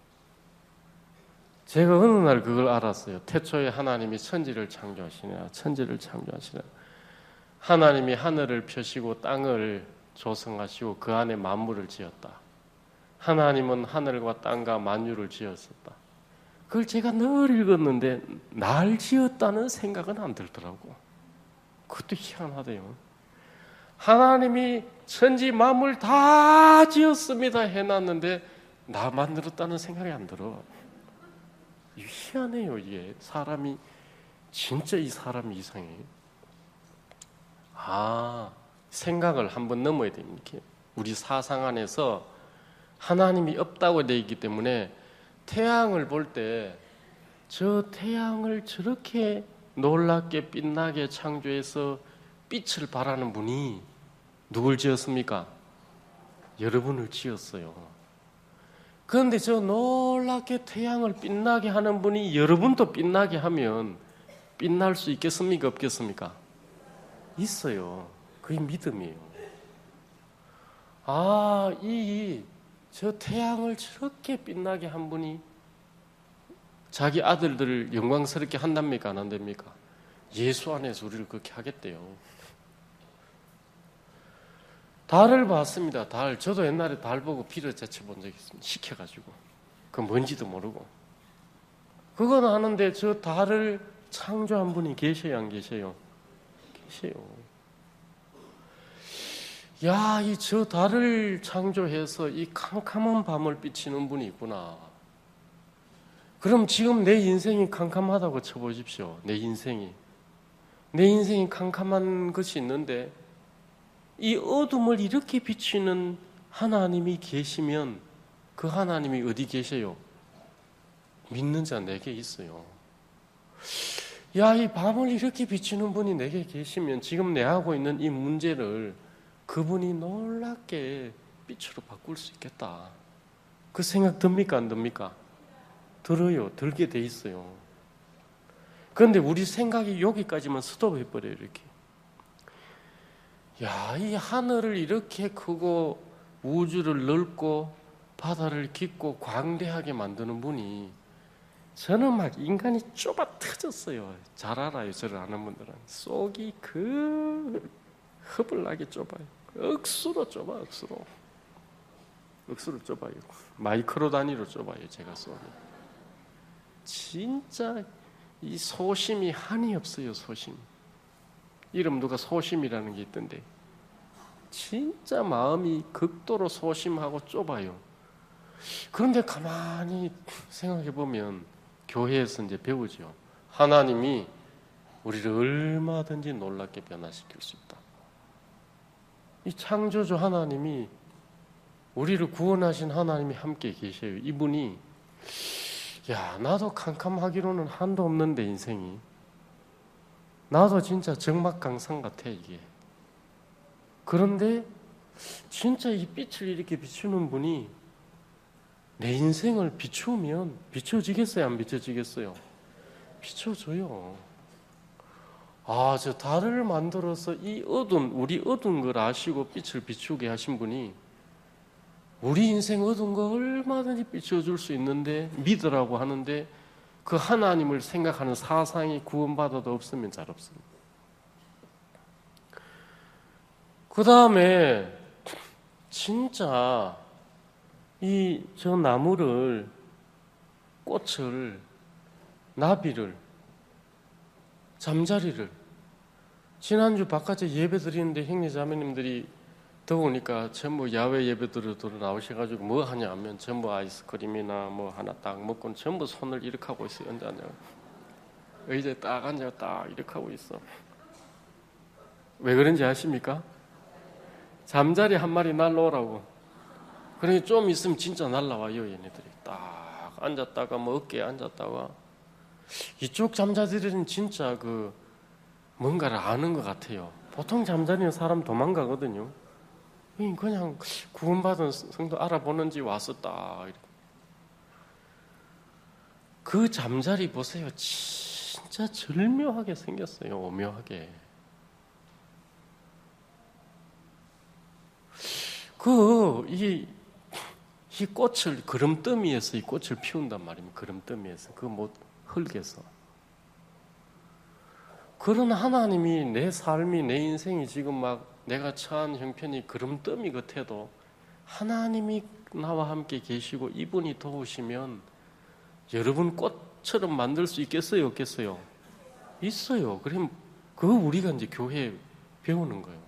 제가 어느 날 그걸 알았어요. 태초에 하나님이 천지를 창조하시냐, 천지를 창조하시냐. 하나님이 하늘을 펴시고 땅을 조성하시고 그 안에 만물을 지었다. 하나님은 하늘과 땅과 만유를 지었었다. 그걸 제가 늘 읽었는데 날 지었다는 생각은 안 들더라고. 그것도 희한하대요. 하나님이 천지 만물 다 지었습니다 해놨는데 나 만들었다는 생각이 안 들어. 희한해요. 이게 사람이 진짜 이 사람이 이상해요. 아, 생각을 한번 넘어야 됩니다. 우리 사상 안에서 하나님이 없다고 되어 있기 때문에 태양을 볼 때 저 태양을 저렇게 놀랍게 빛나게 창조해서 빛을 발하는 분이 누굴 지었습니까? 여러분을 지었어요. 그런데 저 놀랍게 태양을 빛나게 하는 분이 여러분도 빛나게 하면 빛날 수 있겠습니까? 없겠습니까? 있어요. 그게 믿음이에요. 아, 이 저 태양을 저렇게 빛나게 한 분이 자기 아들들을 영광스럽게 한답니까? 안 한답니까? 예수 안에서 우리를 그렇게 하겠대요. 달을 봤습니다. 달. 저도 옛날에 달 보고 비를 제쳐본 적이 있습니다. 시켜가지고. 그 뭔지도 모르고. 그건 아는데 저 달을 창조한 분이 계셔요? 안 계셔요? 계세요. 야, 이 저 달을 창조해서 이 캄캄한 밤을 비치는 분이 있구나. 그럼 지금 내 인생이 캄캄하다고 쳐보십시오. 내 인생이. 내 인생이 캄캄한 것이 있는데 이 어둠을 이렇게 비치는 하나님이 계시면 그 하나님이 어디 계세요? 믿는 자 내게 있어요. 야, 이 밤을 이렇게 비치는 분이 내게 계시면 지금 내 하고 있는 이 문제를 그분이 놀랍게 빛으로 바꿀 수 있겠다. 그 생각 듭니까? 안 듭니까? 들어요. 들게 돼 있어요. 그런데 우리 생각이 여기까지만 스톱해버려요. 이렇게. 야, 이 하늘을 이렇게 크고 우주를 넓고 바다를 깊고 광대하게 만드는 분이 저는 막 인간이 좁아 터졌어요. 잘 알아요. 저를 아는 분들은. 속이 그 허블나게 좁아요. 억수로 좁아, 억수로. 억수로 좁아요. 마이크로 단위로 좁아요. 제가 속이. 진짜 이 소심이 한이 없어요. 소심. 이름 누가 소심이라는 게 있던데 진짜 마음이 극도로 소심하고 좁아요. 그런데 가만히 생각해 보면 교회에서 이제 배우죠. 하나님이 우리를 얼마든지 놀랍게 변화시킬 수 있다. 이 창조주 하나님이 우리를 구원하신 하나님이 함께 계셔요. 이분이 야, 나도 캄캄하기로는 한도 없는데 인생이 나도 진짜 적막강산 같아 이게. 그런데 진짜 이 빛을 이렇게 비추는 분이 내 인생을 비추면 비춰지겠어요? 안 비춰지겠어요? 비춰줘요. 아, 저 달을 만들어서 이 어두운, 우리 어두운 걸 아시고 빛을 비추게 하신 분이 우리 인생 어두운 거 얼마든지 비춰줄 수 있는데 믿으라고 하는데 그 하나님을 생각하는 사상이 구원받아도 없으면 잘 없습니다. 그 다음에 진짜 이 저 나무를, 꽃을, 나비를, 잠자리를 지난주 바깥에 예배 드리는데 형제 자매님들이 더우니까 전부 야외 예배들을 나오셔가지고 뭐 하냐 하면 전부 아이스크림이나 뭐 하나 딱 먹고는 전부 손을 이렇게 하고 있어요. 앉아 앉아 의자에 딱 앉아 딱 이렇게 하고 있어. 왜 그런지 아십니까? 잠자리 한 마리 날라오라고. 그러니 좀 있으면 진짜 날라와요. 얘네들이 딱 앉았다가 뭐 어깨에 앉았다가. 이쪽 잠자리들은 진짜 그 뭔가를 아는 것 같아요. 보통 잠자리는 사람 도망가거든요. 그냥 구원받은 성도 알아보는지 왔었다. 그 잠자리 보세요. 진짜 절묘하게 생겼어요. 오묘하게. 그, 이, 이 꽃을, 그름더미에서 이 꽃을 피운단 말입니다. 그름더미에서. 그 못, 흙에서. 그런 하나님이 내 삶이, 내 인생이 지금 막 내가 처한 형편이 그름더미 같아도 하나님이 나와 함께 계시고 이분이 도우시면 여러분 꽃처럼 만들 수 있겠어요? 없겠어요? 있어요. 그럼 그거 우리가 이제 교회에 배우는 거예요.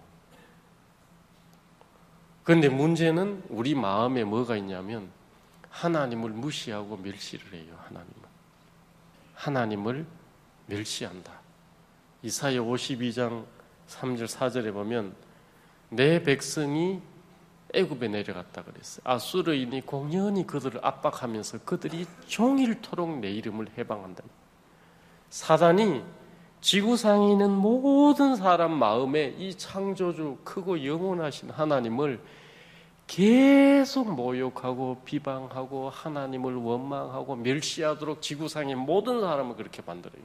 그런데 문제는 우리 마음에 뭐가 있냐면 하나님을 무시하고 멸시를 해요. 하나님을. 하나님을 멸시한다. 이사야 오십이 장 삼 절 사 절에 보면 내 백성이 애굽에 내려갔다 그랬어요. 아수르인이 공연히 그들을 압박하면서 그들이 종일토록 내 이름을 해방한다. 사단이 지구상에 있는 모든 사람 마음에 이 창조주 크고 영원하신 하나님을 계속 모욕하고 비방하고 하나님을 원망하고 멸시하도록 지구상의 모든 사람을 그렇게 만들어요.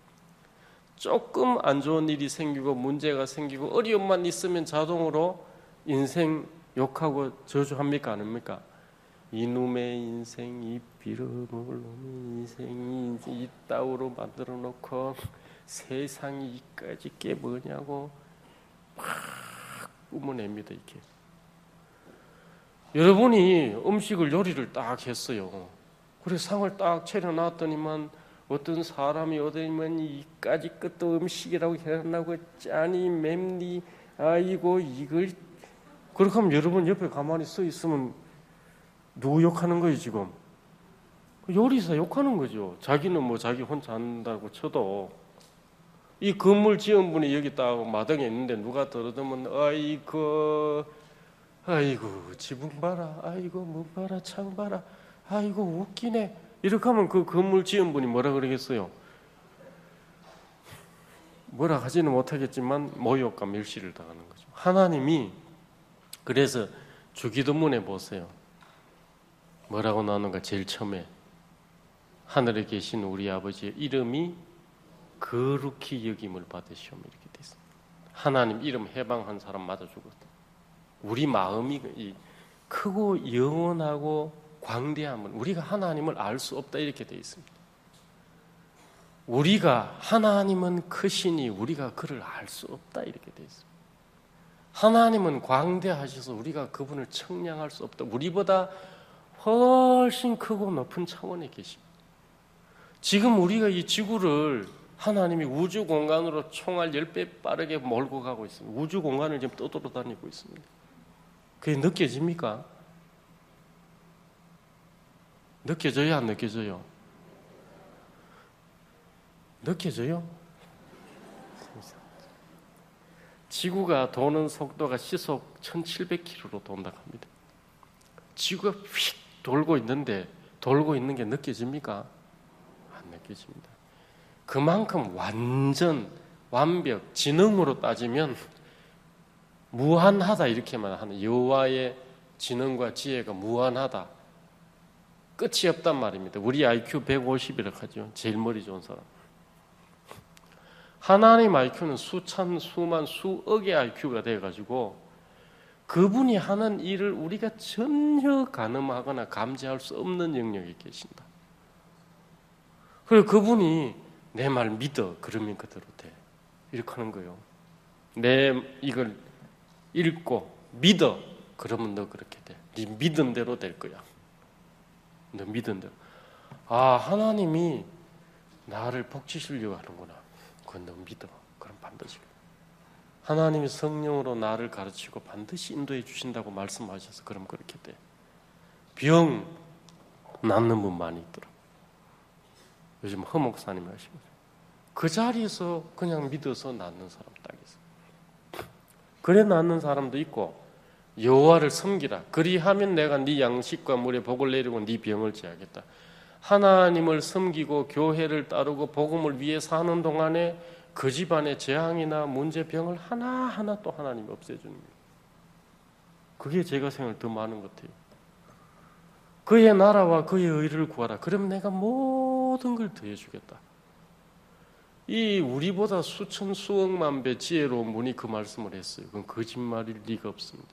조금 안 좋은 일이 생기고 문제가 생기고 어려움만 있으면 자동으로 인생 욕하고 저주합니까? 안 합니까? 이놈의 인생, 이 빌어먹는 인생이 이따위로 만들어 놓고 세상이 이까지 게 뭐냐고 막 뿜어냅니다. 이렇게. 여러분이 음식을 요리를 딱 했어요. 그래서 상을 딱 차려놨더니만 어떤 사람이 어디면 이까지 끝도 음식이라고 해놨나고 짜니 맵니 아이고 이걸 그렇게 하면 여러분 옆에 가만히 서 있으면 누구 욕하는 거예요 지금? 요리사 욕하는 거죠. 자기는 뭐 자기 혼자 한다고 쳐도 이 건물 지은 분이 여기 딱 마당에 있는데 누가 들어두면 아이고 아이고 지붕 봐라 아이고 문 봐라 창 봐라 아이고 웃기네 이렇게 하면 그 건물 지은 분이 뭐라 그러겠어요? 뭐라 하지는 못하겠지만 모욕과 멸시를 당하는 거죠. 하나님이 그래서 주기도문에 보세요. 뭐라고 나오는가? 제일 처음에 하늘에 계신 우리 아버지의 이름이 거룩히 여김을 받으시오며 이렇게 돼 있습니다. 하나님 이름 해방한 사람 맞아 죽었다. 우리 마음이 이 크고 영원하고 광대함을 우리가 하나님을 알 수 없다 이렇게 돼 있습니다. 우리가 하나님은 크시니 우리가 그를 알 수 없다 이렇게 돼 있습니다. 하나님은 광대하셔서 우리가 그분을 청량할 수 없다. 우리보다 훨씬 크고 높은 차원에 계십니다. 지금 우리가 이 지구를 하나님이 우주 공간으로 총알 십 배 빠르게 몰고 가고 있습니다. 우주 공간을 지금 떠돌아다니고 있습니다. 그게 느껴집니까? 느껴져요? 안 느껴져요? 느껴져요? 지구가 도는 속도가 시속 천칠백 킬로미터로 돈다고 합니다. 지구가 휙 돌고 있는데 돌고 있는 게 느껴집니까? 안 느껴집니다. 그만큼 완전 완벽 지능으로 따지면 무한하다 이렇게만 하는 여호와의 지능과 지혜가 무한하다. 끝이 없단 말입니다. 우리 아이큐 백오십이라고 하죠. 제일 머리 좋은 사람. 하나님 아이큐는 수천, 수만, 수억의 아이큐가 돼가지고 그분이 하는 일을 우리가 전혀 가늠하거나 감지할 수 없는 영역에 계신다. 그리고 그분이 내 말 믿어. 그러면 그대로 돼. 이렇게 하는 거예요. 내 이걸 읽고 믿어. 그러면 너 그렇게 돼. 네 믿음대로 될 거야. 너 믿음대로. 아, 하나님이 나를 복지시려고 하는구나. 그건 너 믿어. 그럼 반드시. 하나님이 성령으로 나를 가르치고 반드시 인도해 주신다고 말씀하셔서 그럼 그렇게 돼. 병 낫는 분 많이 있더라고요. 요즘 허 목사님이 하시는 거죠. 그 자리에서 그냥 믿어서 낫는 사람 딱 있어요. 그래 낫는 사람도 있고 여호와를 섬기라. 그리하면 내가 네 양식과 물에 복을 내리고 네 병을 제하겠다. 하나님을 섬기고 교회를 따르고 복음을 위해 사는 동안에 그 집안의 재앙이나 문제, 병을 하나하나 또 하나님이 없애주는 거예요. 그게 제가 생각할 더 많은 것 같아요. 그의 나라와 그의 의를 구하라. 그럼 내가 모든 걸 더해주겠다. 이 우리보다 수천 수억만 배 지혜로운 분이 그 말씀을 했어요. 그건 거짓말일 리가 없습니다.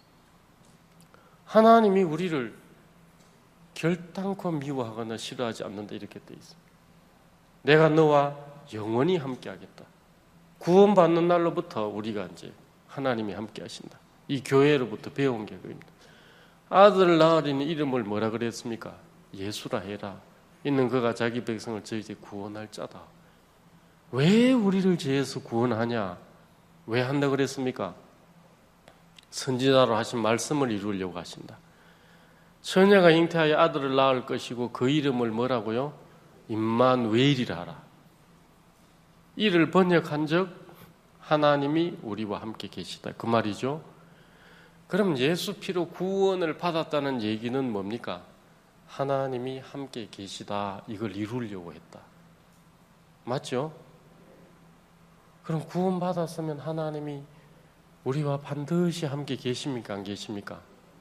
하나님이 우리를 결단코 미워하거나 싫어하지 않는다 이렇게 돼 있습니다. 내가 너와 영원히 함께하겠다. 구원받는 날로부터 우리가 이제 하나님이 함께하신다. 이 교회로부터 배운 게 그입니다. 아들 낳으리니 이름을 뭐라 그랬습니까? 예수라 해라. 있는 그가 자기 백성을 저희 제 구원할 자다. 왜 우리를 죄에서 구원하냐? 왜 한다 그랬습니까? 선지자로 하신 말씀을 이루려고 하신다. 처녀가 잉태하여 아들을 낳을 것이고 그 이름을 뭐라고요? 임마누엘이라 하라. 이를 번역한 적 하나님이 우리와 함께 계시다. 그 말이죠. 그럼 예수 피로 구원을 받았다는 얘기는 뭡니까? 하나님이 함께 계시다. 이걸 이루려고 했다. 맞죠? 그럼 구원 받았으면 하나님이 우리와 반드시 함께 계십니까? 안 계십니까?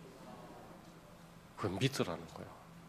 그걸 믿으라는 거예요.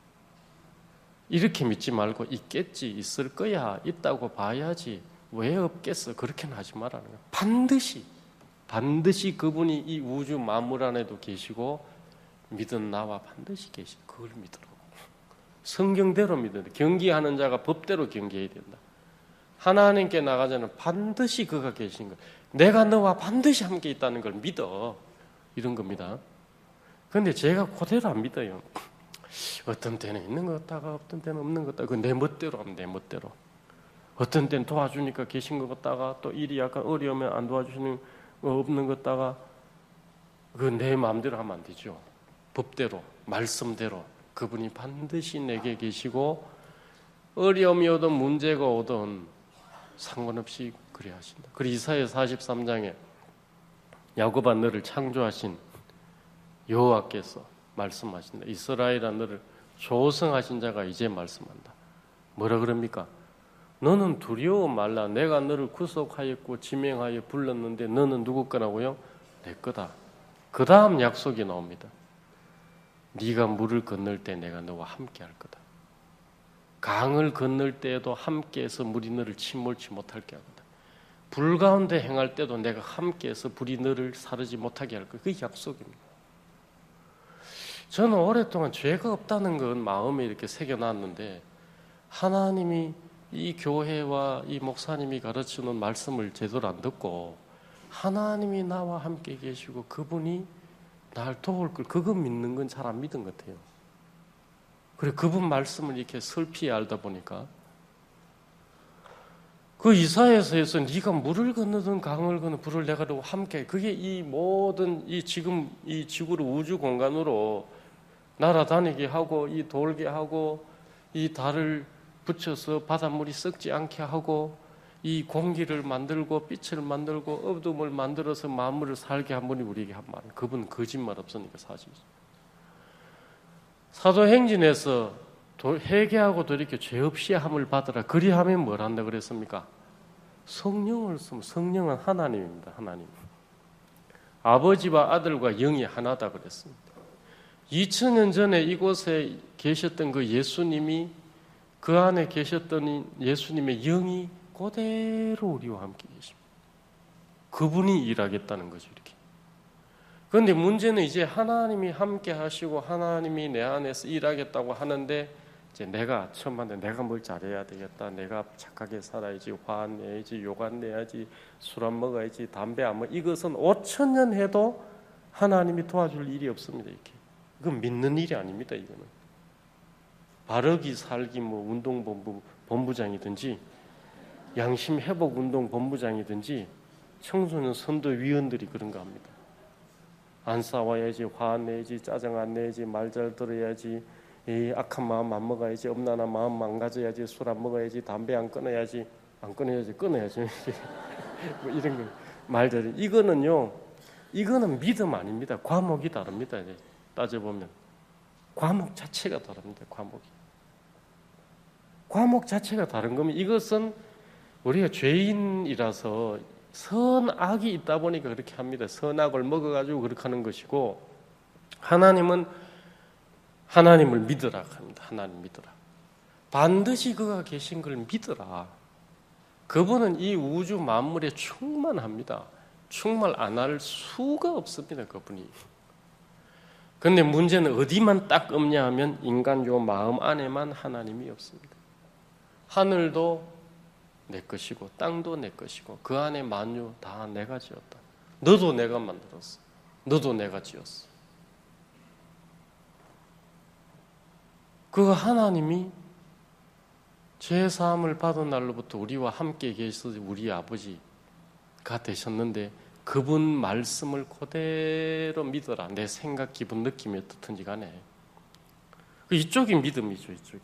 이렇게 믿지 말고 있겠지, 있을 거야, 있다고 봐야지, 왜 없겠어? 그렇게는 하지 말라는 거예요. 반드시, 반드시 그분이 이 우주 만물 안에도 계시고 믿은 나와 반드시 계시. 그걸 믿으라고. 성경대로 믿어야 돼. 경기하는 자가 법대로 경기해야 된다. 하나님께 나가자는 반드시 그가 계신 거. 내가 너와 반드시 함께 있다는 걸 믿어. 이런 겁니다. 그런데 제가 그대로 안 믿어요. 어떤 때는 있는 것 같다가 어떤 때는 없는 것 같다가 그 내 멋대로 하면 내 멋대로. 어떤 때는 도와주니까 계신 것 같다가 또 일이 약간 어려우면 안 도와주시는 거 없는 것 같다가 그 내 마음대로 하면 안 되죠. 법대로, 말씀대로 그분이 반드시 내게 계시고 어려움이 오든 문제가 오든 상관없이 그래 하신다. 그리고 이사야 사십삼 장에 야곱아 너를 창조하신 여호와께서 말씀하신다. 이스라엘아 너를 조성하신 자가 이제 말씀한다. 뭐라 그럽니까? 너는 두려워 말라. 내가 너를 구속하였고 지명하여 불렀는데 너는 누구 거라고요? 내 거다. 그 다음 약속이 나옵니다. 네가 물을 건널 때 내가 너와 함께 할 거다. 강을 건널 때에도 함께해서 물이 너를 침몰치 못하게 하거든. 불 가운데 행할 때도 내가 함께해서 불이 너를 사르지 못하게 할 거야. 그게 약속입니다. 저는 오랫동안 죄가 없다는 건 마음에 이렇게 새겨놨는데 하나님이 이 교회와 이 목사님이 가르치는 말씀을 제대로 안 듣고 하나님이 나와 함께 계시고 그분이 날 도울 걸 그거 믿는 건 잘 안 믿은 것 같아요. 그래 그분 말씀을 이렇게 슬피 알다 보니까 그 이사야서에서 네가 물을 건너든 강을 건너 불을 내가 너와 함께 그게 이 모든 이 지금 이 지구를 우주 공간으로 날아다니게 하고 이 돌게 하고 이 달을 붙여서 바닷물이 썩지 않게 하고 이 공기를 만들고 빛을 만들고 어둠을 만들어서 만물을 살게 한 분이 우리에게 한 말. 그분 거짓말 없으니까 사실이죠. 사도행전에서 회개하고 돌이켜 죄 없이 함을 받으라. 그리하면 뭘 한다 그랬습니까? 성령을 쓰면 성령은 하나님입니다. 하나님. 아버지와 아들과 영이 하나다 그랬습니다. 이천 년 전에 이곳에 계셨던 그 예수님이 그 안에 계셨던 예수님의 영이 그대로 우리와 함께 계십니다. 그분이 일하겠다는 거죠. 이렇게. 그런데 문제는 이제 하나님이 함께 하시고 하나님이 내 안에서 일하겠다고 하는데 이제 내가 처음 봤는데 내가 뭘 잘해야 되겠다. 내가 착하게 살아야지. 화 안 내야지. 욕 안 내야지. 술 안 먹어야지. 담배 안 먹어. 이것은 오천 년 해도 하나님이 도와줄 일이 없습니다. 이렇게. 이건 믿는 일이 아닙니다. 이거는. 바르기 살기 뭐 운동본부 본부장이든지 양심 회복 운동 본부장이든지 청소년 선도위원들이 그런 거 합니다. 안 싸워야지, 화 안 내야지, 짜증 안 내야지, 말 잘 들어야지, 이 악한 마음 안 먹어야지, 엄난한 마음 망가져야지, 술 안 먹어야지, 담배 안 끊어야지, 안 끊어야지, 끊어야지. 뭐 이런 거 말 잘. 이거는요, 이거는 믿음 아닙니다. 과목이 다릅니다. 이제 따져보면 과목 자체가 다릅니다. 과목이. 과목 자체가 다른 거면 이것은 우리가 죄인이라서 선악이 있다 보니까 그렇게 합니다. 선악을 먹어가지고 그렇게 하는 것이고 하나님은 하나님을 믿으라 합니다. 하나님 믿으라. 반드시 그가 계신 걸 믿으라. 그분은 이 우주 만물에 충만합니다. 충만 안 할 수가 없습니다. 그분이. 그런데 문제는 어디만 딱 없냐 하면 인간 요 마음 안에만 하나님이 없습니다. 하늘도 내 것이고 땅도 내 것이고 그 안에 만유 다 내가 지었다. 너도 내가 만들었어. 너도 내가 지었어. 그 하나님이 죄사함을 받은 날로부터 우리와 함께 계셔서 우리 아버지가 되셨는데 그분 말씀을 그대로 믿어라. 내 생각, 기분, 느낌이 어떻든지 간에. 이쪽이 믿음이죠. 이쪽에.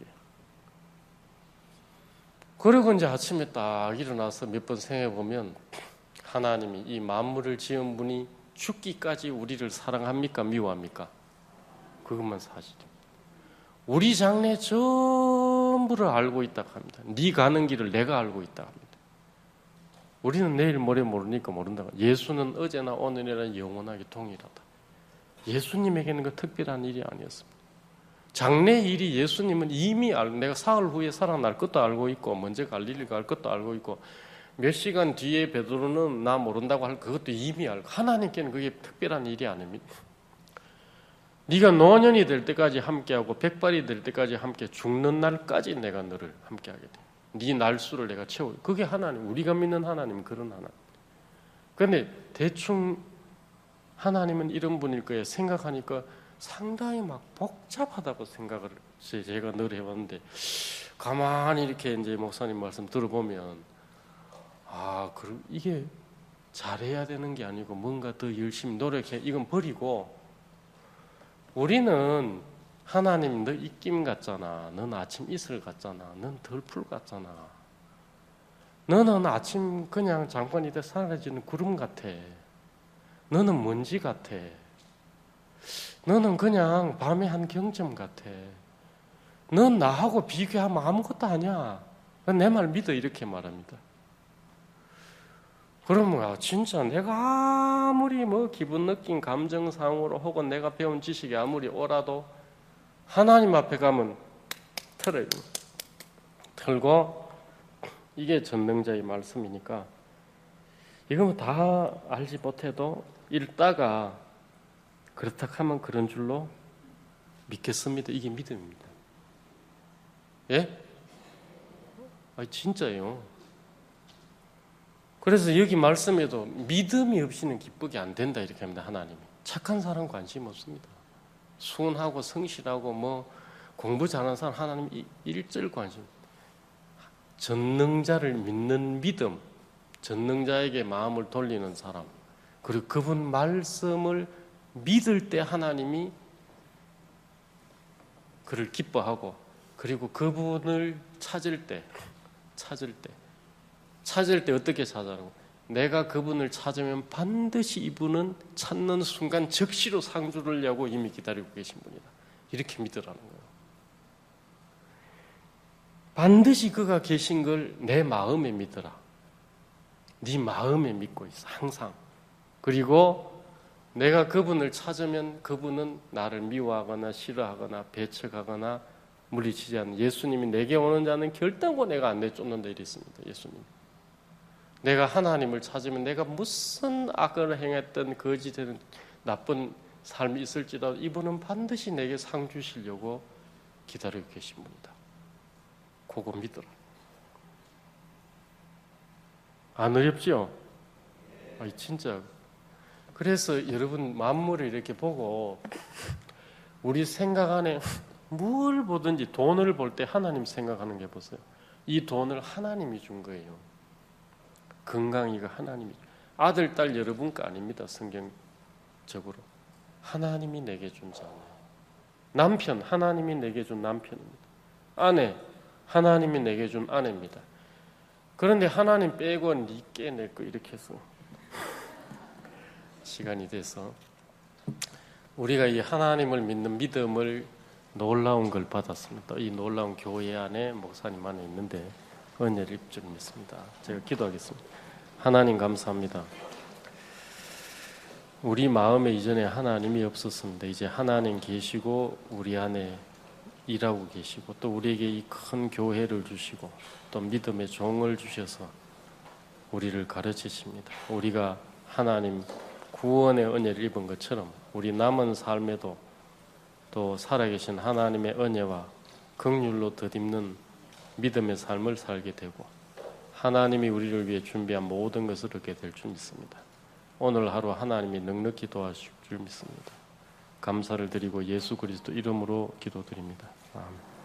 그리고 이제 아침에 딱 일어나서 몇 번 생각해 보면 하나님이 이 만물을 지은 분이 죽기까지 우리를 사랑합니까? 미워합니까? 그것만 사실입니다. 우리 장래 전부를 알고 있다 합니다. 네 가는 길을 내가 알고 있다 합니다. 우리는 내일 모레 모르니까 모른다. 예수는 어제나 오늘이나 영원하게 동일하다. 예수님에게는 그 특별한 일이 아니었습니다. 장래 일이 예수님은 이미 알고, 내가 사흘 후에 살아날 것도 알고 있고 먼저 갈릴리 갈 것도 알고 있고 몇 시간 뒤에 베드로는 나 모른다고 할 그것도 이미 알고 하나님께는 그게 특별한 일이 아닙니다. 네가 노년이 될 때까지 함께하고 백발이 될 때까지 함께 죽는 날까지 내가 너를 함께하게 돼. 네 날수를 내가 채워. 그게 하나님. 우리가 믿는 하나님은 그런 하나님. 그런데 대충 하나님은 이런 분일 거예요. 생각하니까 상당히 막 복잡하다고 생각을 제가 늘 해봤는데 가만히 이렇게 이제 목사님 말씀 들어보면 아, 그 이게 잘해야 되는 게 아니고 뭔가 더 열심히 노력해. 이건 버리고 우리는 하나님 너 입김 같잖아. 넌 아침 이슬 같잖아. 넌 덜풀 같잖아. 너는 아침 그냥 잠깐 이때 사라지는 구름 같아. 너는 먼지 같아. 너는 그냥 밤의 한 경점 같아. 넌 나하고 비교하면 아무것도 아니야. 내 말 믿어 이렇게 말합니다. 그러면 진짜 내가 아무리 뭐 기분 느낀 감정상으로 혹은 내가 배운 지식이 아무리 오라도 하나님 앞에 가면 틀어요. 틀고 이게 전능자의 말씀이니까 이거 다 알지 못해도 읽다가 그렇다 하면 그런 줄로 믿겠습니다. 이게 믿음입니다. 예? 아 진짜예요. 그래서 여기 말씀에도 믿음이 없이는 기쁘게 안 된다 이렇게 합니다. 하나님이. 착한 사람 관심 없습니다. 순하고 성실하고 뭐 공부 잘하는 사람 하나님 일절 관심. 전능자를 믿는 믿음, 전능자에게 마음을 돌리는 사람, 그리고 그분 말씀을 믿을 때 하나님이 그를 기뻐하고 그리고 그분을 찾을 때 찾을 때 찾을 때 어떻게 찾아라고? 내가 그분을 찾으면 반드시 이분은 찾는 순간 즉시로 상주를 하고 이미 기다리고 계신 분이다. 이렇게 믿으라는 거예요. 반드시 그가 계신 걸 내 마음에 믿어라. 네 마음에 믿고 있어. 항상. 그리고 내가 그분을 찾으면 그분은 나를 미워하거나 싫어하거나 배척하거나 물리치지 않는 예수님이 내게 오는 자는 결단코 내가 안 내쫓는다 이랬습니다. 예수님. 내가 하나님을 찾으면 내가 무슨 악을 행했던 거짓된 나쁜 삶이 있을지라도 이분은 반드시 내게 상 주시려고 기다리고 계신 분이다. 그거 믿어라. 안 어렵죠? 아니 진짜. 그래서 여러분 만물을 이렇게 보고 우리 생각 안에 뭘 보든지 돈을 볼 때 하나님 생각하는 게 보세요. 이 돈을 하나님이 준 거예요. 건강이가 하나님이 아들, 딸 여러분 거 아닙니다. 성경적으로. 하나님이 내게 준 자녀. 남편, 하나님이 내게 준 남편입니다. 아내, 하나님이 내게 준 아내입니다. 그런데 하나님 빼고 니께 내 거 이렇게 해서 시간이 돼서 우리가 이 하나님을 믿는 믿음을 놀라운 걸 받았습니다. 이 놀라운 교회 안에 목사님 안에 있는데 은혜를 입 줄 믿습니다. 제가 기도하겠습니다. 하나님 감사합니다. 우리 마음에 이전에 하나님이 없었습니다. 이제 하나님 계시고 우리 안에 일하고 계시고 또 우리에게 이 큰 교회를 주시고 또 믿음의 종을 주셔서 우리를 가르치십니다. 우리가 하나님 구원의 은혜를 입은 것처럼 우리 남은 삶에도 또 살아계신 하나님의 은혜와 긍휼로 덧입는 믿음의 삶을 살게 되고 하나님이 우리를 위해 준비한 모든 것을 얻게 될 줄 믿습니다. 오늘 하루 하나님이 넉넉히 도와주실 줄 믿습니다. 감사를 드리고 예수 그리스도 이름으로 기도드립니다. 아멘.